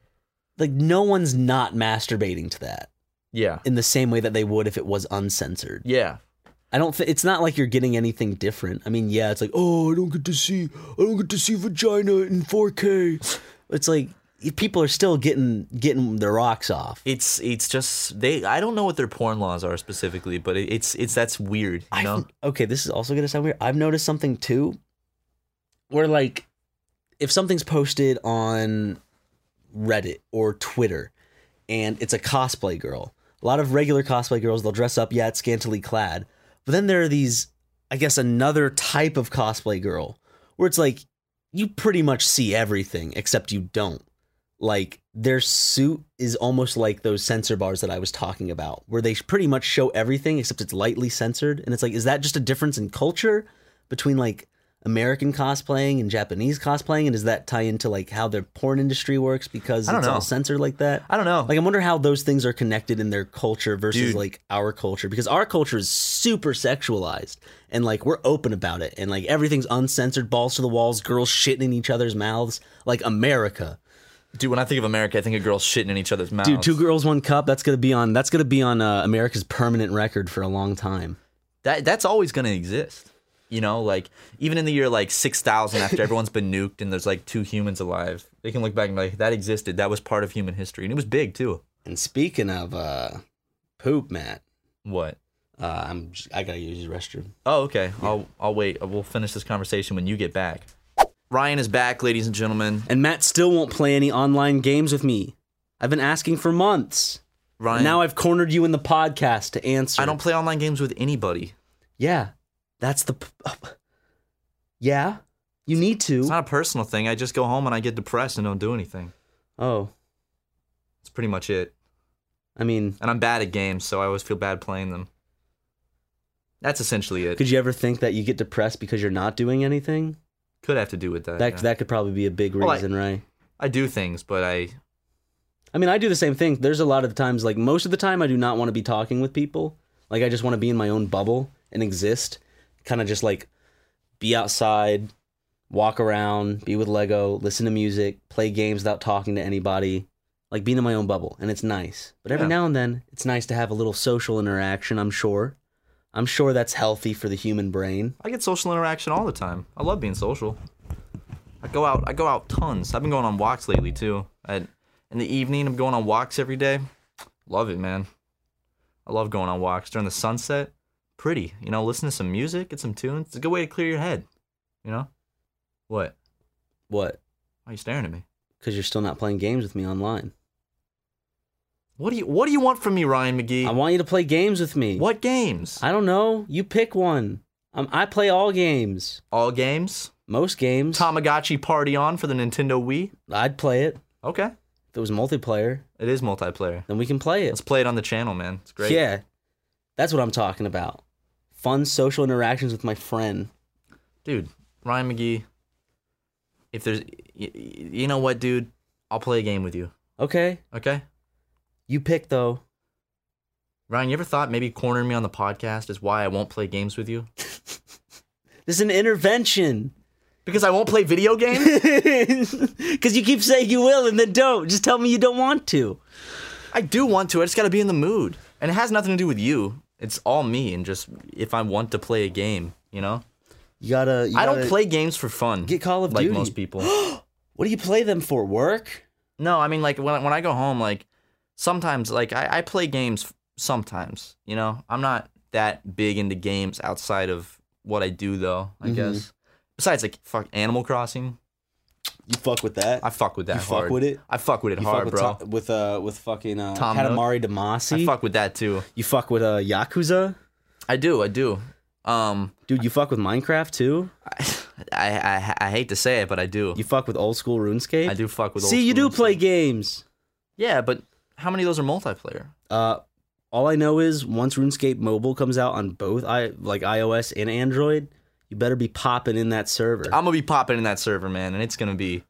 Like no one's not masturbating to that yeah, in the same way that they would if it was uncensored. yeah. I don't think it's not like you're getting anything different. I mean, yeah, it's like, oh, I don't get to see, I don't get to see vagina in four K. It's like people are still getting getting their rocks off. It's it's just they. I don't know what their porn laws are specifically, but it, it's it's that's weird. You know. I've- okay, this is also gonna sound weird. I've noticed something too, where like, if something's posted on Reddit or Twitter, and it's a cosplay girl, a lot of regular cosplay girls, they'll dress up, yeah, it's scantily clad. But then there are these, I guess, another type of cosplay girl where it's like you pretty much see everything except you don't. Like their suit is almost like those censor bars that I was talking about, where they pretty much show everything except it's lightly censored. And it's like, is that just a difference in culture between like American cosplaying and Japanese cosplaying? And does that tie into like how their porn industry works because I don't it's know. all censored like that? I don't know. Like, I wonder how those things are connected in their culture versus Dude. like our culture, because our culture is super sexualized and like we're open about it and like everything's uncensored, balls to the walls, girls shitting in each other's mouths, like America. Dude, when I think of America, I think of girls shitting in each other's mouths. Dude, two girls, one cup. That's gonna be on. That's gonna be on uh, America's permanent record for a long time. That that's always gonna exist. You know, like even in the year like six thousand, after everyone's been nuked and there's like two humans alive, they can look back and be like, that existed. That was part of human history, and it was big too. And speaking of uh, poop, Matt, What? uh, I'm just, I gotta use the restroom. Oh, okay. I'll I'll wait. We'll finish this conversation when you get back. Ryan is back, ladies and gentlemen. And Matt still won't play any online games with me. I've been asking for months. Ryan, Now I've cornered you in the podcast to answer. I don't play online games with anybody. Yeah, that's the. P- yeah, you need to. It's not a personal thing. I just go home and I get depressed and don't do anything. Oh, That's pretty much it. I mean, And I'm bad at games, so I always feel bad playing them. That's essentially it. could you ever think that you get depressed because you're not doing anything? Could have to do with that. That yeah. that could probably be a big Well, I- reason, right? I do things, but I I mean, I do the same thing. There's a lot of times, like most of the time, I do not want to be talking with people. Like I just want to be in my own bubble and exist, kind of just like be outside, walk around, be with Lego, listen to music, play games without talking to anybody, like being in my own bubble, and it's nice. But every Yeah. now and then, it's nice to have a little social interaction. I'm sure, I'm sure that's healthy for the human brain. I get social interaction all the time. I love being social. I go out. I go out tons. I've been going on walks lately too. At, in the evening, I'm going on walks every day. Love it, man. I love going on walks during the sunset. Pretty, you know. Listen to some music, get some tunes. It's a good way to clear your head. You know. What? What? Why are you staring at me? Because you're still not playing games with me online. What do you What do you want from me, Ryan McGee? I want you to play games with me. What games? I don't know. You pick one. Um, I play all games. All games. Most games. Tamagotchi Party On for the Nintendo Wii. I'd play it. Okay. If it was multiplayer, It is multiplayer. then we can play it. Let's play it on the channel, man. It's great. Yeah. That's what I'm talking about. Fun social interactions with my friend. Dude, Ryan McGee, if there's, y- y- you know what, dude? I'll play a game with you. Okay. Okay? You pick, though. Ryan, you ever thought maybe cornering me on the podcast is why I won't play games with you? This is an intervention. Because I won't play video games? Because you keep saying you will and then don't. Just tell me you don't want to. I do want to. I just got to be in the mood. And it has nothing to do with you. It's all me and just if I want to play a game, you know? You gotta. You I gotta don't play games for fun. Get Call of like Duty. most people. What do you play them for? Work? No, I mean, like, when I, when I go home, like, sometimes, like, I, I play games sometimes, you know? I'm not that big into games outside of what I do, though, I Mhm. guess. Besides, like, fuck Animal Crossing. You fuck with that? I fuck with that You hard. fuck with it? I fuck with it You hard, fuck with bro. To- with uh with fucking uh, Tom Katamari Damacy. I fuck with that, too. You fuck with uh Yakuza, I do, I do. Um, dude. You fuck with Minecraft too. I, I I hate to say it, but I do. You fuck with old school RuneScape. I do fuck with old See, you do school play stuff. games. Yeah, but how many of those are multiplayer? Uh, all I know is once RuneScape Mobile comes out on both i like iOS and Android, you better be popping in that server. I'm gonna be popping in that server, man, and it's gonna be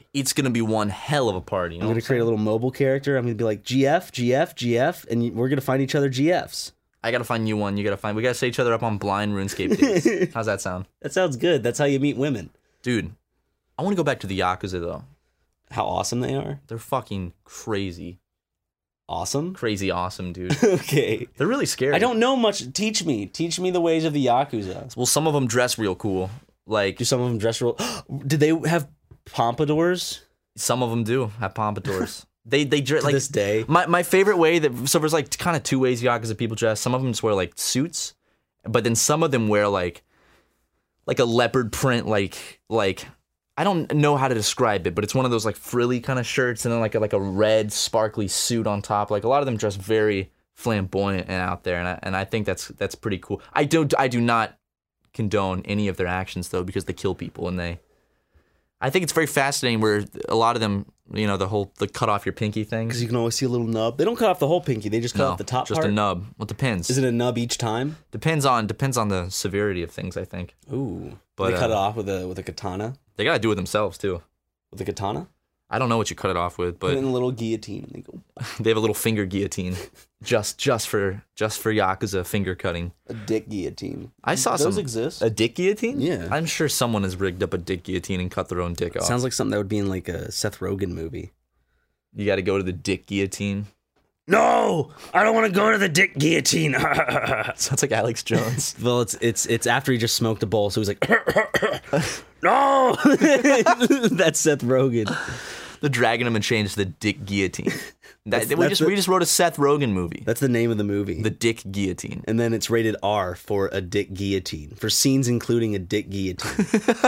it's gonna be one hell of a party. You know I'm gonna create a little mobile character. I'm gonna be like G F, G F, G F, and we're gonna find each other G Fs. I gotta find you one. You gotta find. We gotta set each other up on blind RuneScape dates. How's that sound? That sounds good. That's how you meet women. Dude, I want to go back to the Yakuza though. How awesome they are. They're fucking crazy. Awesome? Crazy awesome, dude. Okay. They're really scary. I don't know much. Teach me. Teach me the ways of the Yakuza. Well, some of them dress real cool. Like, Do some of them dress real... Did they have pompadours? some of them do have pompadours. they they dress To like this day. My my favorite way that so there's like kind of two ways Yakuza people dress. Some of them just wear like suits, but then some of them wear like like a leopard print like like I don't know how to describe it, but it's one of those like frilly kind of shirts and then like a, like a red sparkly suit on top. Like a lot of them dress very flamboyant and out there, and I, and I think that's that's pretty cool. I don't I do not condone any of their actions though, because they kill people and they. I think it's very fascinating where a lot of them, you know, the whole the cut off your pinky thing. Because you can always see a little nub. They don't cut off the whole pinky. They just cut No, off the top just part. a nub. Well, it depends. Is it a nub each time? Depends on depends on the severity of things. I think Ooh. But, they cut uh, it off with a with a katana. they gotta do it themselves too. With a katana. I don't know what you cut it off with, Put it in but a little guillotine. And they go they have a little finger guillotine, just just for just for Yakuza finger cutting. a dick guillotine. I saw Those some exist. a dick guillotine. Yeah. I'm sure someone has rigged up a dick guillotine and cut their own dick off. Sounds like something that would be in like a Seth Rogen movie. You got to go to the dick guillotine. No, I don't want to go to the dick guillotine. Sounds like Alex Jones. Well, it's it's it's after he just smoked a bowl, so he's like, no. That's Seth Rogen. They're dragging him and changed to the dick guillotine. That, That's- we that's just the- we just wrote a Seth Rogen movie. That's the name of the movie. The dick guillotine. And then it's rated R for a dick guillotine, for scenes including a dick guillotine.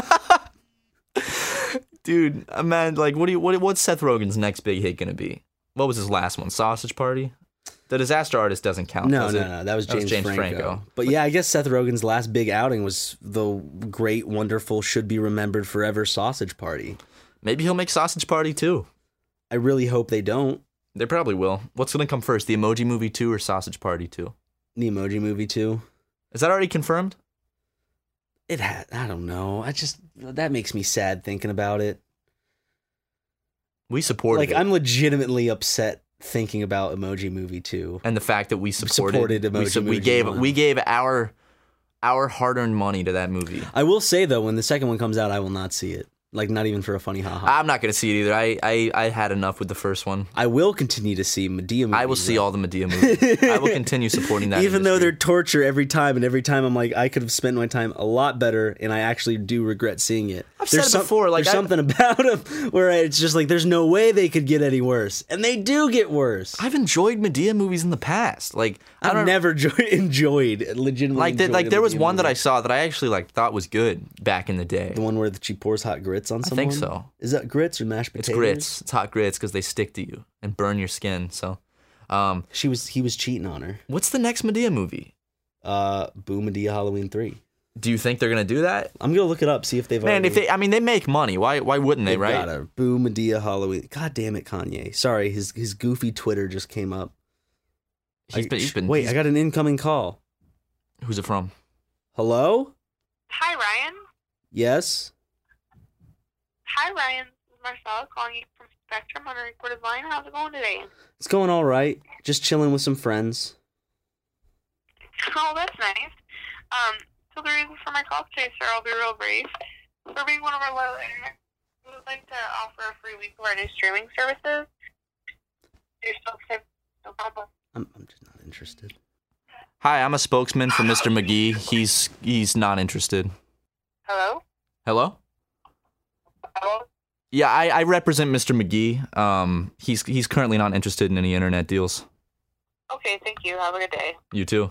Dude, uh, man, like, what do you what what's Seth Rogen's next big hit gonna be? What was his last one? Sausage Party? The Disaster Artist doesn't count. No, does no, it? no. That was James, Franco. Franco. But yeah, I guess Seth Rogen's last big outing was the great, wonderful, should be remembered forever Sausage Party. Maybe he'll make Sausage Party too. I really hope they don't. They probably will. What's gonna come first, the Emoji Movie two or Sausage Party two? The Emoji Movie too. Is that already confirmed? It had. I don't know. I just that makes me sad thinking about it. We supported Like it. I'm legitimately upset thinking about Emoji Movie two. and the fact that we supported, Supported we, Emoji su- we Movie gave one. we gave our our hard-earned money to that movie. I will say though, when the second one comes out, I will not see it. Like not even for a funny haha. I'm not gonna see it either. I, I I had enough with the first one. I will continue to see Medea movies. I will see though. all the Medea movies. I will continue supporting that. Even though industry. they're torture every time, and every time I'm like, I could have spent my time a lot better, and I actually do regret seeing it. I've there's said it before, like, there's I- something about them where it's just like, there's no way they could get any worse, and they do get worse. I've enjoyed Medea movies in the past. Like I I've don't never jo- enjoyed, legitimately. like the, enjoyed like a there was Medea one that I movie. saw that I actually like thought was good back in the day. the one where she pours hot grits on I someone. think so. Is that grits or mashed It's potatoes? grits. It's hot grits because they stick to you and burn your skin. So, um, She was he was cheating on her. what's the next Medea movie? Uh, Boo Medea Halloween three. Do you think they're gonna do that? I'm gonna look it up, see if they've. Man, already, if they, I mean, they make money. Why, why wouldn't they? they've Right? got a Boo Medea Halloween. God damn it, Kanye. Sorry, his his goofy Twitter just came up. He's I- been, he's been. Wait, he's- I got an incoming call. Who's it from? Hello? Hi, Ryan. Yes? Hi, Ryan. This is Marcella calling you from Spectrum on a recorded line. How's it going today? It's going all right. Just chilling with some friends. Oh, that's nice. Um, so the reason for my call today, sir, I'll be real brief. For being one of our loyal internet, we would like to offer a free week of our new streaming services. You're still safe, no problem. I'm, I'm just not interested. Hi, I'm a spokesman for Mister McGee. He's he's not interested. Hello? Hello? Hello? Yeah, I, I represent Mister McGee. Um, he's he's currently not interested in any internet deals. Okay, thank you. Have a good day. You too.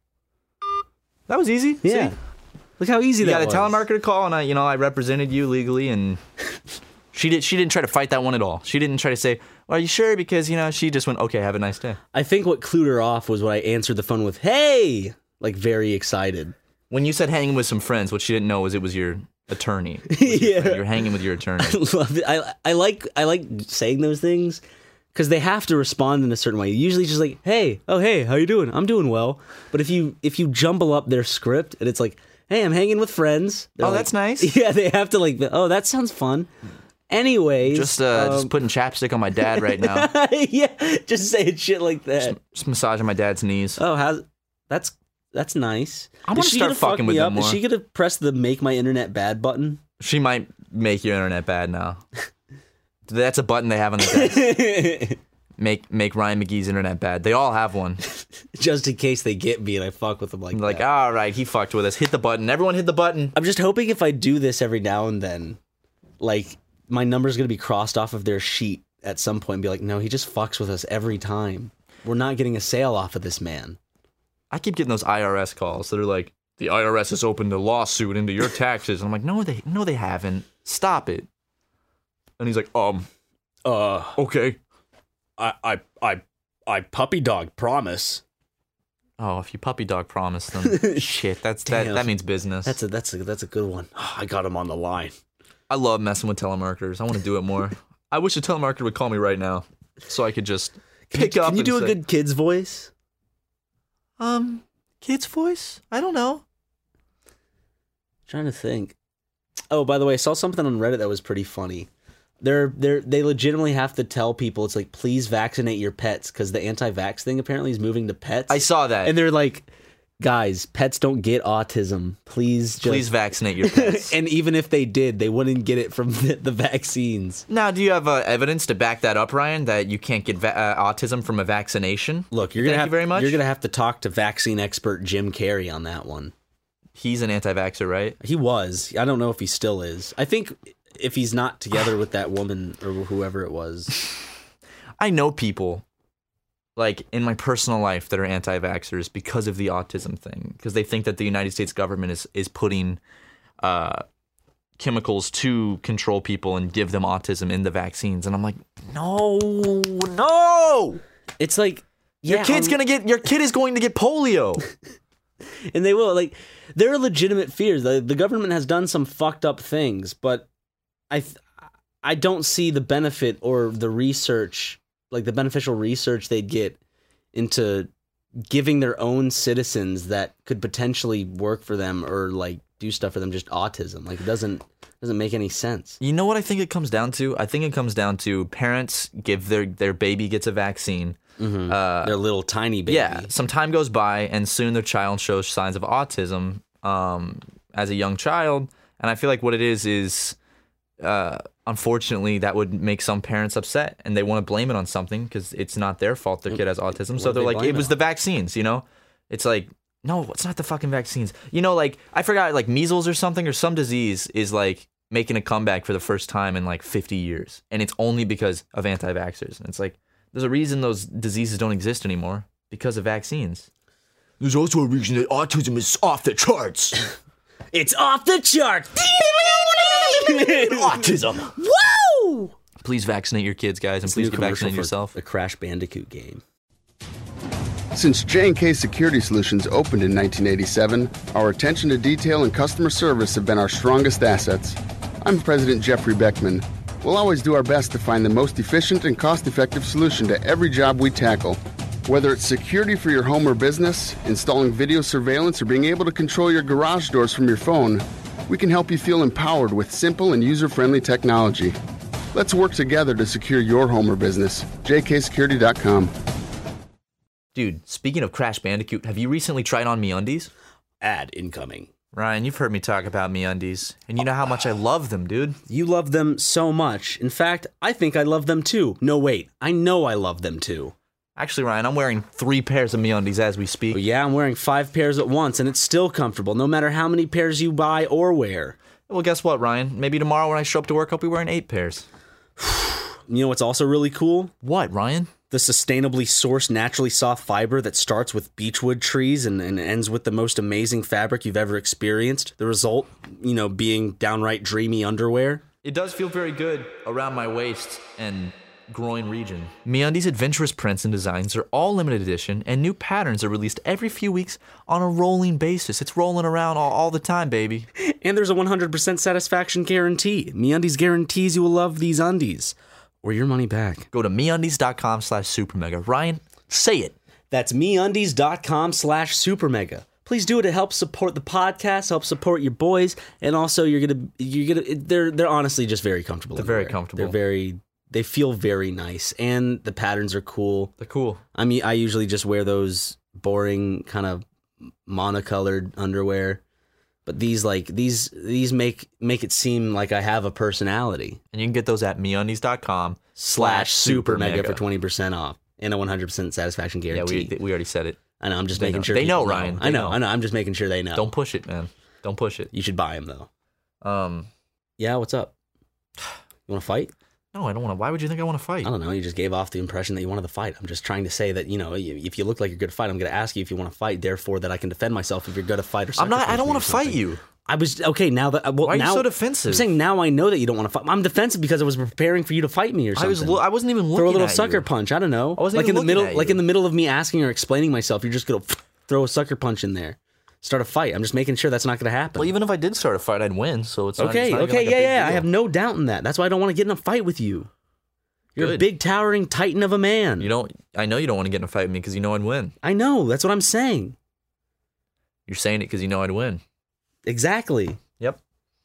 That was easy. Yeah. See? Look how easy You that got a was. telemarketer call, and I, you know, I represented you legally, and she did. She didn't try to fight that one at all. She didn't try to say, well, "Are you sure?" Because you know, she just went, "Okay, have a nice day." I think what clued her off was when I answered the phone with, hey! Like, very excited. When you said hanging with some friends, what she didn't know was it was your attorney. Yeah. You're hanging with your attorney. I love it. I, I like I like saying those things because they have to respond in a certain way. Usually just like, hey, oh, hey, how you doing? I'm doing well. But if you if you jumble up their script and it's like, hey, I'm hanging with friends. they're Oh, like- that's nice. Yeah, they have to like, oh, that sounds fun. Anyways, Just uh, um, just putting chapstick on my dad right now. yeah, just saying shit like that. Just, just massaging my dad's knees. Oh, how's that's that's nice. I Is wanna she start gonna fuck fucking me with up? them Is more. she gonna press the "Make My Internet Bad" button? She might make your internet bad now. That's a button they have on the desk. Make make Ryan McGee's internet bad. They all have one. Just in case they get me and I fuck with them like Like, that. all right, he fucked with us. Hit the button. Everyone hit the button. I'm just hoping if I do this every now and then, like my number's gonna be crossed off of their sheet at some point and be like, no, he just fucks with us every time. We're not getting a sale off of this man. I keep getting those I R S calls that are like, the I R S has opened a lawsuit into your taxes. I'm like, no, they no, they haven't. Stop it. And he's like, um, Uh, okay. I, I, I, I puppy dog promise. Oh, if you puppy dog promise, then shit, that's that, Damn. that means business. That's a that's a that's a good one. I got him on the line. I love messing with telemarketers. I want to do it more. I wish a telemarketer would call me right now so I could just pick can up. Can you and do a say, good kid's voice? um kid's voice? I don't know. Trying to think. Oh, by the way, I saw something on Reddit that was pretty funny. They're they're they legitimately have to tell people it's like, please vaccinate your pets because the anti-vax thing apparently is moving to pets. I saw that. And they're like, guys, pets don't get autism. Please just Please vaccinate your pets. And even if they did, they wouldn't get it from the, the vaccines. Now, do you have uh, evidence to back that up, Ryan? That you can't get va- uh, autism from a vaccination? Look, you're Thank gonna you have very much. you're gonna have to talk to vaccine expert Jim Carrey on that one. He's an anti-vaxxer, right? He was. I don't know if he still is. I think if he's not together with that woman or whoever it was. I know people, like, in my personal life that are anti-vaxxers because of the autism thing. Because they think that the United States government is, is putting uh, chemicals to control people and give them autism in the vaccines. And I'm like, no, no! It's like, Your yeah, kid's um, gonna get, your kid is going to get polio. and they will. Like, there are legitimate fears. The, the government has done some fucked up things, but I, th- I don't see the benefit or the research, like the beneficial research they'd get into giving their own citizens that could potentially work for them or like do stuff for them just autism. Like, it doesn't doesn't make any sense. You know what I think it comes down to? I think it comes down to parents give their, their baby gets a vaccine. Mm-hmm. Uh, Their little tiny baby. Yeah, some time goes by, and soon their child shows signs of autism um, as a young child. And I feel like what it is is, uh, unfortunately, that would make some parents upset, and they want to blame it on something because it's not their fault their kid has autism. So What do they're they like, blame it it was on? the vaccines, you know? It's like, no, it's not the fucking vaccines. You know, like, I forgot, like, measles or something or some disease is, like, making a comeback for the first time in, like, fifty years. And it's only because of anti-vaxxers. And it's like, there's a reason those diseases don't exist anymore because of vaccines. There's also a reason that autism is off the charts. It's off the chart. Autism. Woo! Please vaccinate your kids, guys, and please New be commercial vaccinating for yourself. The Crash Bandicoot game. Since J and K Security Solutions opened in nineteen eighty-seven, our attention to detail and customer service have been our strongest assets. I'm President Jeffrey Beckman. We'll always do our best to find the most efficient and cost-effective solution to every job we tackle. Whether it's security for your home or business, installing video surveillance, or being able to control your garage doors from your phone, we can help you feel empowered with simple and user-friendly technology. Let's work together to secure your home or business. J K security dot com. Dude, speaking of Crash Bandicoot, have you recently tried on MeUndies? Ad incoming. Ryan, you've heard me talk about MeUndies, and you know how much I love them, dude. You love them so much. In fact, I think I love them too. No, wait. I know I love them too. Actually, Ryan, I'm wearing three pairs of MeUndies as we speak. But yeah, I'm wearing five pairs at once, and it's still comfortable, no matter how many pairs you buy or wear. Well, guess what, Ryan? Maybe tomorrow when I show up to work, I'll be wearing eight pairs. You know what's also really cool? What, Ryan? The sustainably sourced, naturally soft fiber that starts with beechwood trees and, and ends with the most amazing fabric you've ever experienced. The result, you know, being downright dreamy underwear. It does feel very good around my waist and groin region. MeUndies' adventurous prints and designs are all limited edition, and new patterns are released every few weeks on a rolling basis. It's rolling around all, all the time, baby. And there's a one hundred percent satisfaction guarantee. MeUndies guarantees you will love these undies. Or your money back. Go to MeUndies.com slash SuperMega. Ryan, say it. That's MeUndies.com slash SuperMega. please do it. It helps support the podcast, helps support your boys, and also you're gonna you're gonna they're they're honestly just very comfortable. They're very wear. comfortable. They're very they feel very nice, and the patterns are cool. They're cool. I mean, I usually just wear those boring kind of monocolored underwear, but these like these these make make it seem like I have a personality. And you can get those at meundies.com slash super mega for twenty percent off and a one hundred percent satisfaction Yeah, guarantee. we we already said it. I know. I'm just They making know. sure They people know, Ryan. I They know. know. I know. I'm just making sure they know. Don't push it, man. Don't push it. You should buy them though. Um, Yeah. What's up? You want to fight? no, I don't want to. Why would you think I want to fight? I don't know. You just gave off the impression that you wanted to fight. I'm just trying to say that, you know, if you look like you're good to fight, I'm going to ask you if you want to fight. Therefore, that I can defend myself if you're good to fight or I'm not. I sacrifice don't me want or to fight something. you. I was okay. Now that well, Why are you now, so defensive? I'm saying now I know that you don't want to fight. I'm defensive because I was preparing for you to fight me or something. I was. Lo- I wasn't even looking throw a little at sucker you. punch. I don't know. I wasn't like even in the looking middle, at like you. in the middle of me asking or explaining myself, you're just gonna throw a sucker punch in there, start a fight. I'm just making sure that's not gonna happen. Well, even if I did start a fight, I'd win. So it's not, okay, it's not even okay, like a yeah, big yeah. I deal. have no doubt in that. That's why I don't want to get in a fight with you. You're a Good. big towering titan of a man. You don't. I know you don't want to get in a fight with me because you know I'd win. I know. That's what I'm saying. You're saying it because you know I'd win. Exactly. Yep.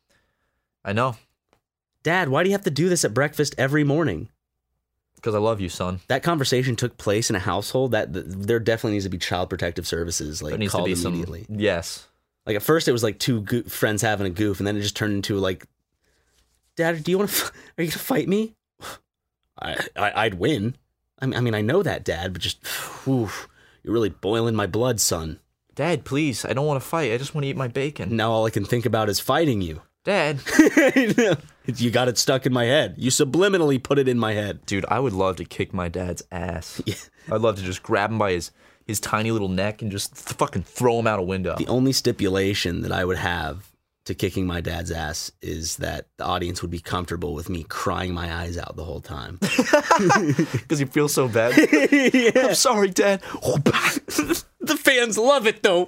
I know. Dad, why do you have to do this at breakfast every morning? Because I love you, son. That conversation took place in a household that th- there definitely needs to be child protective services like There needs to called be some. immediately. Yes. Like at first it was like two go- friends having a goof, and then it just turned into like, Dad, do you want to? F- are you gonna fight me? I, I I'd win. I mean, I mean I know that, Dad, but just, whew, you're really boiling my blood, son. Dad, please. I don't want to fight. I just want to eat my bacon. Now all I can think about is fighting you. Dad. You got it stuck in my head. You subliminally put it in my head. Dude, I would love to kick my dad's ass. Yeah. I'd love to just grab him by his, his tiny little neck and just th- fucking throw him out a window. The only stipulation that I would have to kicking my dad's ass is that the audience would be comfortable with me crying my eyes out the whole time. Because you feel so bad. Yeah. I'm sorry, Dad. The fans love it though.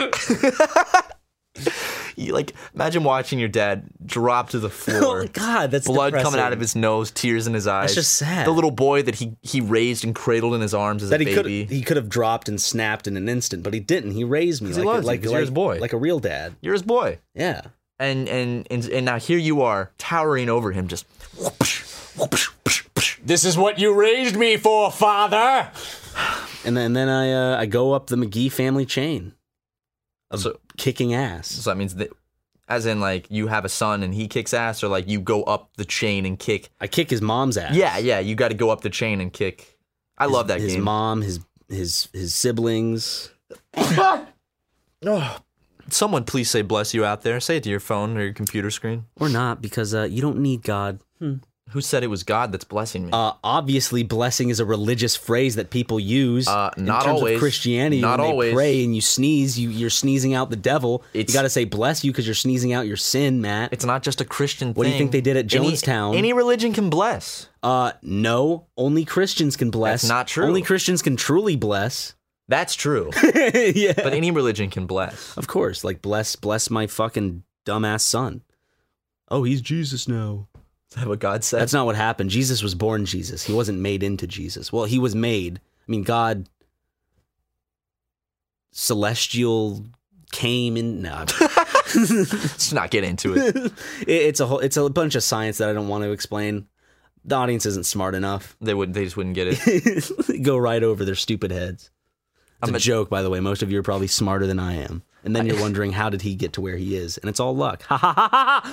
You, like, imagine watching your dad drop to the floor. Oh God, that's blood depressing. coming out of his nose, tears in his eyes. just sad. The little boy that he, he raised and cradled in his arms as That a he could baby. he could have dropped and snapped in an instant, but he didn't. He raised me 'Cause he like loves you, like 'cause you're like, his boy. like a real dad. You're his boy. Yeah. And, and and and now here you are, towering over him, just whoopsh, whoopsh, whoopsh, whoopsh. This is what you raised me for, father. And then and then I uh, I go up the McGee family chain of So- kicking ass. So that means that, as in, like, you have a son and he kicks ass, or like you go up the chain and kick. I kick his mom's ass. Yeah, yeah, you got to go up the chain and kick. I His- love that his game. mom, his his his siblings. Oh, someone please say bless you out there. Say it to your phone or your computer screen. Or not, because uh, you don't need God. Who said it was God that's blessing me? Uh, obviously, blessing is a religious phrase that people use Uh, in not terms always. of Christianity. Not when they always. pray and you sneeze, you, you're sneezing out the devil. It's- you got to say bless you because you're sneezing out your sin, Matt. It's not just a Christian What do thing. you think they did at Any- Jonestown? Any, religion can bless. Uh, no, only Christians can bless. That's not true. Only Christians can truly bless. That's true. Yeah, But any religion can bless. of course. Like bless, bless my fucking dumbass son. Oh, he's Jesus now. Is that what God said? That's not what happened. Jesus was born Jesus. He wasn't made into Jesus. Well, he was made. I mean, God, celestial came in. No, Let's not get into it. it, it's a whole. It's a bunch of science that I don't want to explain. The audience isn't smart enough. They would. They just wouldn't get it. Go right over their stupid heads. It's I'm a a- joke, by the way. Most of you are probably smarter than I am. And then you're wondering, how did he get to where he is? And it's all luck. Ha ha ha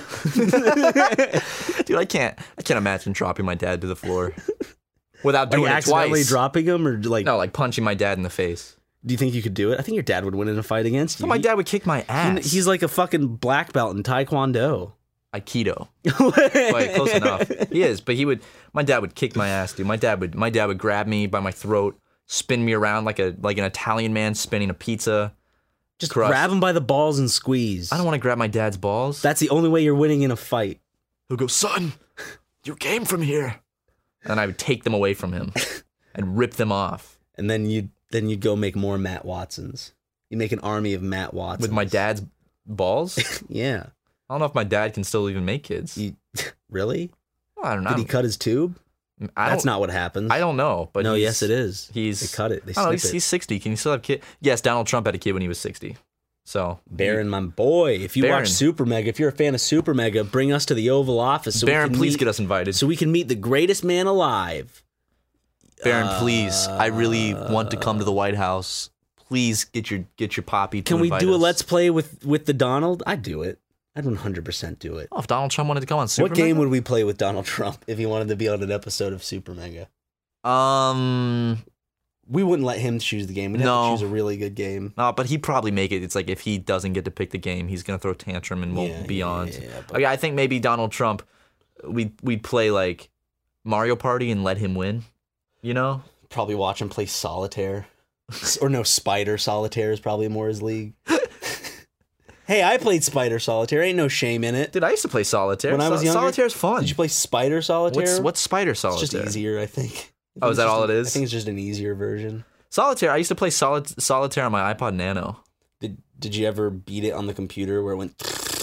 ha. Dude, I can't. I can't imagine dropping my dad to the floor without doing Like it accidentally twice. dropping him, or like, No, like punching my dad in the face. do you think you could do it? I think your dad would win in a fight against you. No, my He- dad would kick my he- ass. he's like a fucking black belt in Taekwondo. Aikido. Wait, close enough. He is, but he would. My dad would kick my ass, dude. My dad would. My dad would grab me by my throat, spin me around like a like an Italian man spinning a pizza. Just crust. grab him by the balls and squeeze. I don't want to grab my dad's balls. That's the only way you're winning in a fight. He'll go, son, you came from here, and I would take them away from him and rip them off And then you then you'd go make more Matt Watsons. You make an army of Matt Watsons with my dad's balls. Yeah. I don't know if my dad can still even make kids. You, really? Well, I don't know. Did he cut his tube? I That's don't, not what happens. I don't know, but no, he's- yes, it is. He's They cut it. They I don't know, snip he's, it. he's sixty. Can you still have kids? Yes, Donald Trump had a kid when he was sixty. So Baron, my boy, if you Baron. watch Super Mega, if you're a fan of Super Mega, bring us to the Oval Office. So Baron, we can please meet, get us invited. so we can meet the greatest man alive. Baron, please. I really want to come to the White House. Please get your get your poppy. To Can we invite do a us. Let's Play with with the Donald? I'd do it. I'd one hundred percent do it. Oh, if Donald Trump wanted to come on Super What game Mega? would we play with Donald Trump if he wanted to be on an episode of Super Mega? Um, We wouldn't let him choose the game. We'd have No. to choose a really good game. no, but he'd probably make it. It's like if he doesn't get to pick the game, he's gonna throw a tantrum and won't Yeah, be yeah, on. yeah, yeah, but- Okay, I think maybe Donald Trump. We we'd play like Mario Party and let him win. You know? Probably watch him play Solitaire. S- or no, Spider Solitaire is probably more his league. Hey, I played Spider Solitaire. Ain't no shame in it. Dude, I used to play solitaire. When I was Sol- younger- Solitaire's fun. Did you play Spider Solitaire? What's what's Spider It's Solitaire? just easier, I think. I Oh, think is that it's all just it an- is? I think it's just an easier version. Solitaire. I used to play solid, solitaire on my iPod Nano. Did Did you ever beat it on the computer where it went?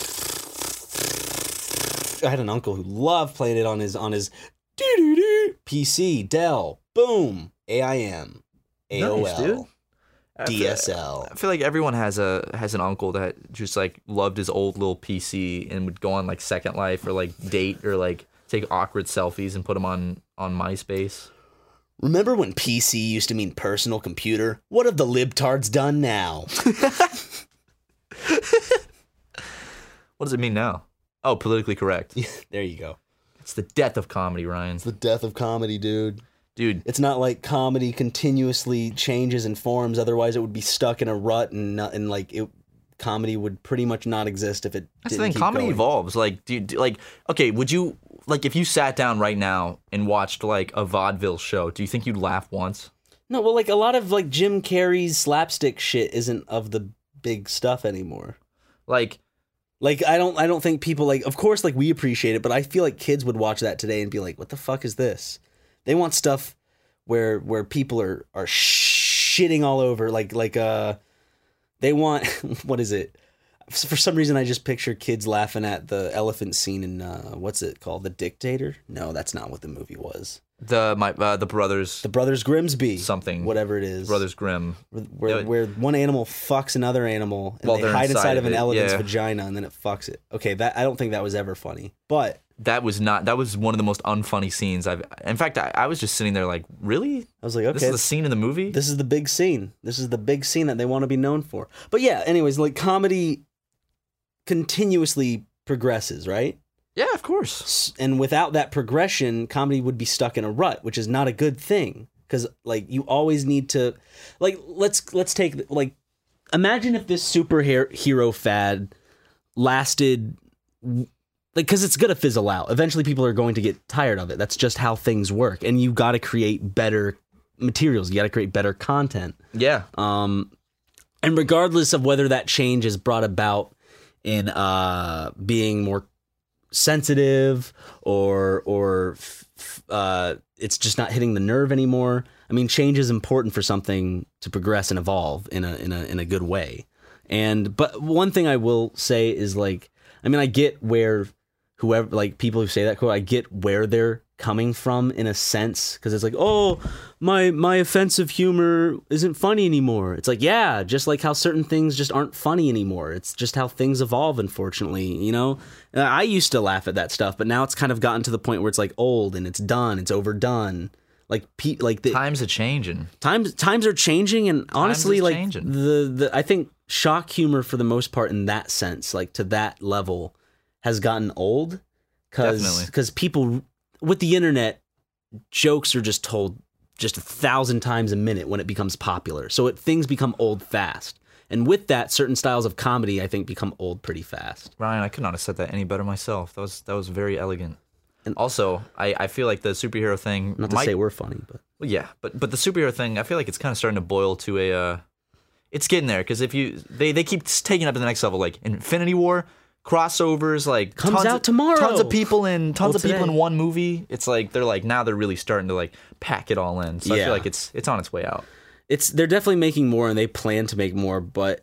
I had an uncle who loved playing it on his on his P C, Dell, boom, A I M, A O Nice, dude. L, I feel- D S L. I feel like everyone has a has an uncle that just like loved his old little P C and would go on like Second Life or like date or like take awkward selfies and put them on on MySpace. Remember when P C used to mean personal computer? What have the libtards done now? What does it mean now? Oh, politically correct. There you go. It's the death of comedy, Ryan. It's the death of comedy, dude. Dude, It's not like comedy continuously changes and forms. Otherwise, it would be stuck in a rut, and not, and like it, comedy would pretty much not exist if it. that's the didn't thing. keep Comedy going. evolves. Like, dude, like, okay, would you like if you sat down right now and watched like a vaudeville show? Do you think you'd laugh once? No, well, like a lot of like Jim Carrey's slapstick shit isn't of the big stuff anymore. Like, Like I don't, I don't think people like. Of course, like we appreciate it, but I feel like kids would watch that today and be like, "What the fuck is this?" They want stuff where where people are are shitting all over, like like uh, they want what is it? For some reason, I just picture kids laughing at the elephant scene in uh, what's it called, The Dictator? No, that's not what the movie was. the my uh, the brothers The Brothers Grimsby, something whatever it is. Brothers Grimm. where, Yeah. where one animal fucks another animal and While they they're hide inside inside of of an it, elephant's yeah. vagina and then it fucks it. Okay, that I don't think that was ever funny, but That was not. That was one of the most unfunny scenes I've. In fact, I, I was just sitting there like, really? I was like, okay, This is the scene in the movie. this is the big scene. This is the big scene that they want to be known for. But yeah, anyways, like comedy continuously progresses, right? yeah, of course. S- And without that progression, comedy would be stuck in a rut, which is not a good thing. Because like you always need to, like let's let's take like imagine if this superhero hero fad lasted, like because it's gonna fizzle out. Eventually, people are going to get tired of it. That's just how things work. And you got to create better materials. You got to create better content. Yeah. Um, and regardless of whether that change is brought about in uh, being more sensitive or or f- f- uh, it's just not hitting the nerve anymore. I mean, change is important for something to progress and evolve in a in a in a good way. And but one thing I will say is like, I mean, I get where whoever like people who say that quote, I get where they're coming from in a sense, because it's like, oh, my my offensive humor isn't funny anymore. It's like, yeah, just like how certain things just aren't funny anymore. It's just how things evolve, unfortunately, you know. Uh, I used to laugh at that stuff, but now it's kind of gotten to the point where it's like old and it's done, it's overdone. Like pe- like the Times are changing. times times are changing, and honestly, is like changing. the the I think shock humor for the most part in that sense, like to that level, has gotten old because Definitely. because people with the internet, jokes are just told just a thousand times a minute when it becomes popular. So it, things become old fast, and with that, certain styles of comedy I think become old pretty fast. Ryan, I could not have said that any better myself. That was that was very elegant. And also, I, I feel like the superhero thing. Not to might, say we're funny, but Well, yeah, but but the superhero thing, I feel like it's kind of starting to boil to a. Uh, it's getting there because if you they they keep taking it up to the next level, like Infinity War crossovers, like Comes tons out of, tomorrow. Tons of people in tons Well, of people today. in one movie. It's like they're like now they're really starting to like pack it all in. So I Yeah. feel like it's it's on its way out. it's they're definitely making more, and they plan to make more, but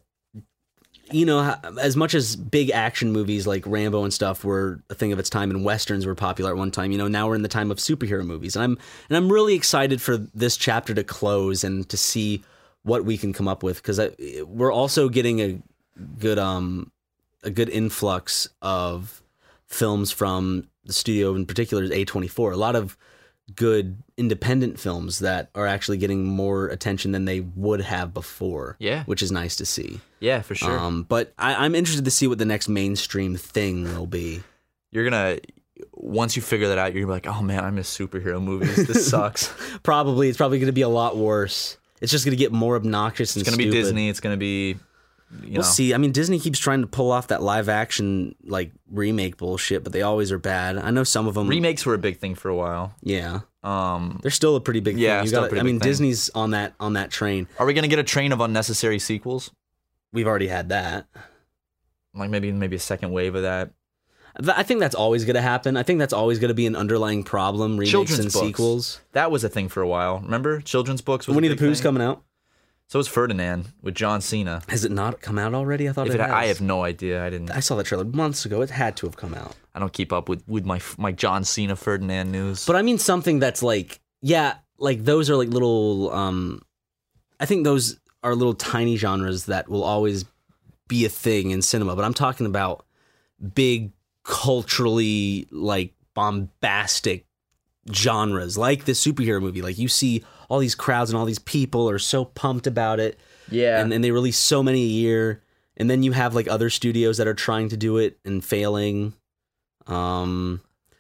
you know, as much as big action movies like Rambo and stuff were a thing of its time, and westerns were popular at one time, you know, now we're in the time of superhero movies, and I'm and I'm really excited for this chapter to close and to see what we can come up with, because we're also getting a good um a good influx of films from the studio, in particular is A twenty-four. A lot of good independent films that are actually getting more attention than they would have before. Yeah. Which is nice to see. Yeah, for sure. Um, but I, I'm interested to see what the next mainstream thing will be. You're gonna once you figure that out, you're gonna be like, oh man, I miss superhero movies. This sucks. Probably it's probably gonna be a lot worse. It's just gonna get more obnoxious and It's gonna stupid. be Disney. It's gonna be. You We'll know. see. I mean, Disney keeps trying to pull off that live action like remake bullshit, but they always are bad. I know some of them. Remakes were a big thing for a while. Yeah, Um, they're still a pretty big Yeah, thing. You still a gotta, pretty I big mean, thing. Disney's on that on that train. are we gonna get a train of unnecessary sequels? We've already had that. Like maybe maybe a second wave of that. Th- I think that's always going to happen. I think that's always going to be an underlying problem. Remakes Children's and books. sequels. That was a thing for a while. Remember, children's books was a Winnie the big Pooh's thing? coming out. So was Ferdinand with John Cena. Has it not come out already? I thought If it it, has. I have no idea. I didn't. I saw that trailer months ago. It had to have come out. I don't keep up with, with my my John Cena Ferdinand news. But I mean something that's like, yeah, like those are like little, um, I think those are little tiny genres that will always be a thing in cinema. But I'm talking about big, culturally, like, bombastic genres, like the superhero movie. Like, you see all these crowds and all these people are so pumped about it. yeah, And, and they release so many a year. And then you have, like, other studios that are trying to do it and failing. Um...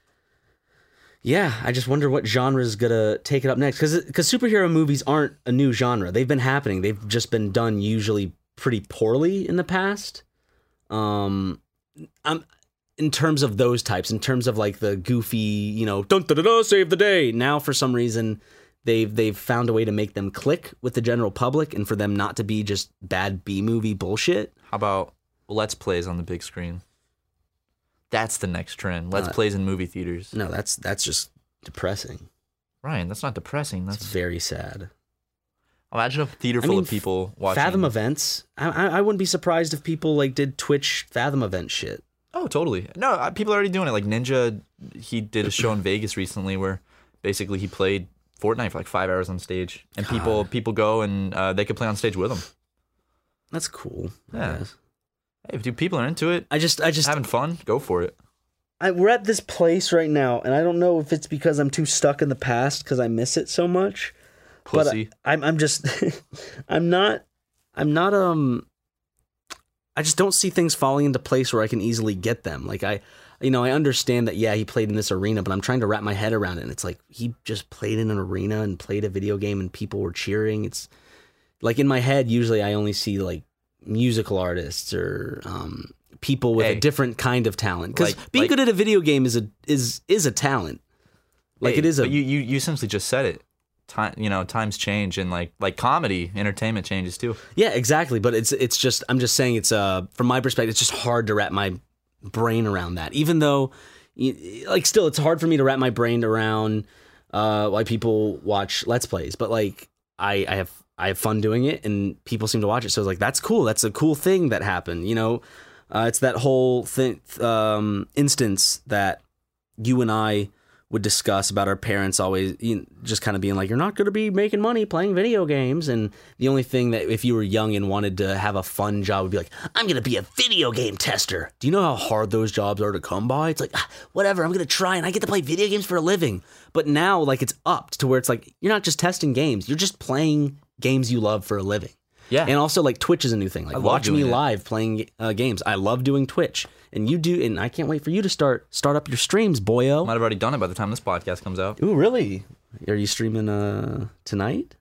Yeah, I just wonder what genre is going to take it up next. Because because superhero movies aren't a new genre. They've been happening. They've just been done usually pretty poorly in the past. Um, I'm, in terms of those types, in terms of like the goofy, you know, dun da da da, save the day. Now, for some reason, they've they've found a way to make them click with the general public and for them not to be just bad B-movie bullshit. how about Let's Plays on the big screen? That's the next trend. Let's Uh, Plays in movie theaters. No, that's that's just depressing. Ryan, that's not depressing. That's That's very sad. imagine a theater I full mean, of people watching. Fathom events. I, I I wouldn't be surprised if people like did Twitch Fathom event shit. Oh, totally. No, uh, people are already doing it. Like Ninja, he did a show in Vegas recently where basically he played Fortnite for like five hours on stage, and people people go and uh, they could play on stage with him. That's cool. I Yeah. guess. Hey, if dude, people are into it, I just I just having fun, go for it. I, we're at this place right now, and I don't know if it's because I'm too stuck in the past because I miss it so much. Pussy. But I, I'm I'm just I'm not I'm not um I just don't see things falling into place where I can easily get them. Like I you know, I understand that yeah, he played in this arena, but I'm trying to wrap my head around it, and it's like he just played in an arena and played a video game and people were cheering. It's like in my head usually I only see like musical artists or um people with Hey. a different kind of talent. Because Like- being like- good at a video game is a is is a talent. Like Hey, it is a but you, you you essentially just said it. Time, you know, times change, and like like comedy, entertainment changes too. yeah, exactly. But it's it's just I'm just saying it's uh from my perspective it's just hard to wrap my brain around that. Even though y- like still it's hard for me to wrap my brain around uh why people watch Let's Plays. But like I I have I have fun doing it and people seem to watch it. So it's like that's cool. That's a cool thing that happened. You know, uh, it's that whole thing um instance that you and I would discuss about our parents always you know, just kind of being like, you're not going to be making money playing video games. And the only thing that if you were young and wanted to have a fun job would be like, I'm going to be a video game tester. Do you know how hard those jobs are to come by? It's like, ah, whatever, I'm going to try and I get to play video games for a living. But now like it's upped to where it's like, you're not just testing games. You're just playing games you love for a living. Yeah, And also like Twitch is a new thing. Like I love watch me doing it. live playing uh, games. I love doing Twitch. And you do, and I can't wait for you to start start up your streams, boyo. might have already done it by the time this podcast comes out. Ooh, really? Are you streaming uh tonight?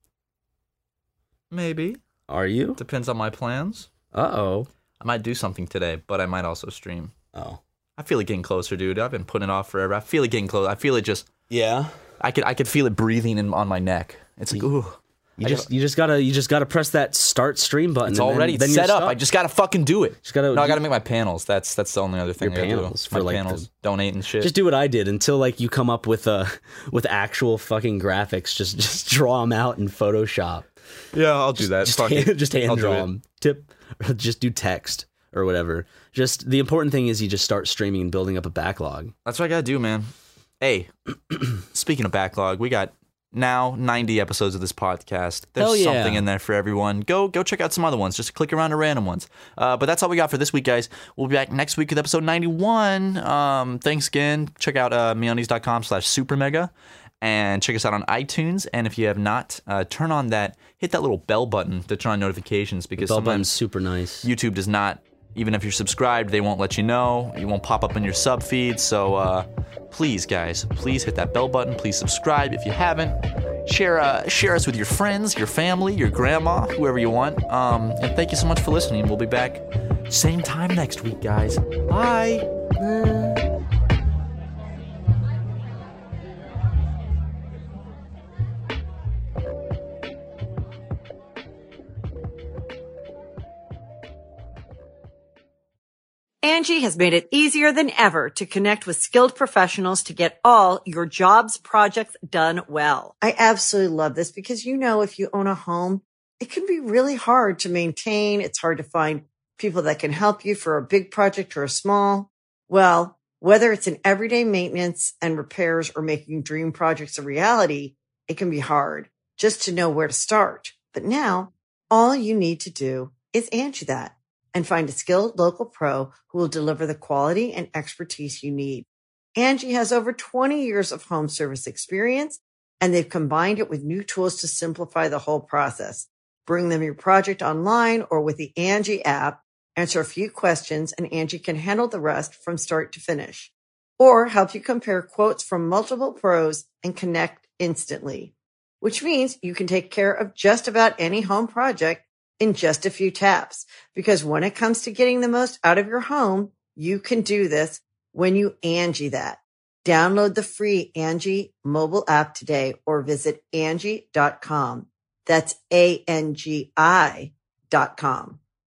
Maybe Are you? depends on my plans. Uh oh. I might do something today, but I might also stream. Oh. I feel it getting closer, dude. I've been putting it off forever. I feel it getting close. I feel it just. Yeah. I could I could feel it breathing in, on my neck. It's like ooh. You I just gotta- you just gotta you just gotta press that start stream button. It's and already then, then it's you're set up. stuck. I just gotta fucking do it. Just gotta- no, I gotta make my panels. That's that's the only other thing. Your I gotta panels do. for, my like, panels. the- Donate and shit. just do what I did until like you come up with uh with actual fucking graphics. Just just draw them out in Photoshop. yeah, I'll do that. Just Fuck hand, it. just hand I'll do draw it. them. Tip. Or just do text or whatever. Just the important thing is you just start streaming and building up a backlog. That's what I gotta do, man. Hey, speaking of backlog, we got now ninety episodes of this podcast. There's Hell yeah. something in there for everyone. Go go check out some other ones. Just click around to random ones. Uh, but that's all we got for this week, guys. We'll be back next week with episode ninety-one. Um, thanks again. Check out uh, meundies.com slash super mega. And check us out on iTunes. And if you have not, uh, turn on that, hit that little bell button to turn on notifications, because Bell sometimes button's super nice. YouTube does not, even if you're subscribed, they won't let you know. You won't pop up in your sub feed. So uh, please, guys, please hit that bell button. Please subscribe if you haven't. Share uh, share us with your friends, your family, your grandma, whoever you want. Um, and thank you so much for listening. We'll be back same time next week, guys. Bye. Angie has made it easier than ever to connect with skilled professionals to get all your jobs projects done well. I absolutely love this because, you know, if you own a home, it can be really hard to maintain. It's hard to find people that can help you for a big project or a small. Well, whether it's in everyday maintenance and repairs or making dream projects a reality, it can be hard just to know where to start. But now all you need to do is Angie that and find a skilled local pro who will deliver the quality and expertise you need. Angie has over twenty years of home service experience, and they've combined it with new tools to simplify the whole process. Bring them your project online or with the Angie app, answer a few questions, and Angie can handle the rest from start to finish. Or help you compare quotes from multiple pros and connect instantly, which means you can take care of just about any home project in just a few taps. Because when it comes to getting the most out of your home, you can do this when you Angie that. Download the free Angie mobile app today or visit Angie dot com. That's A N G I dot com.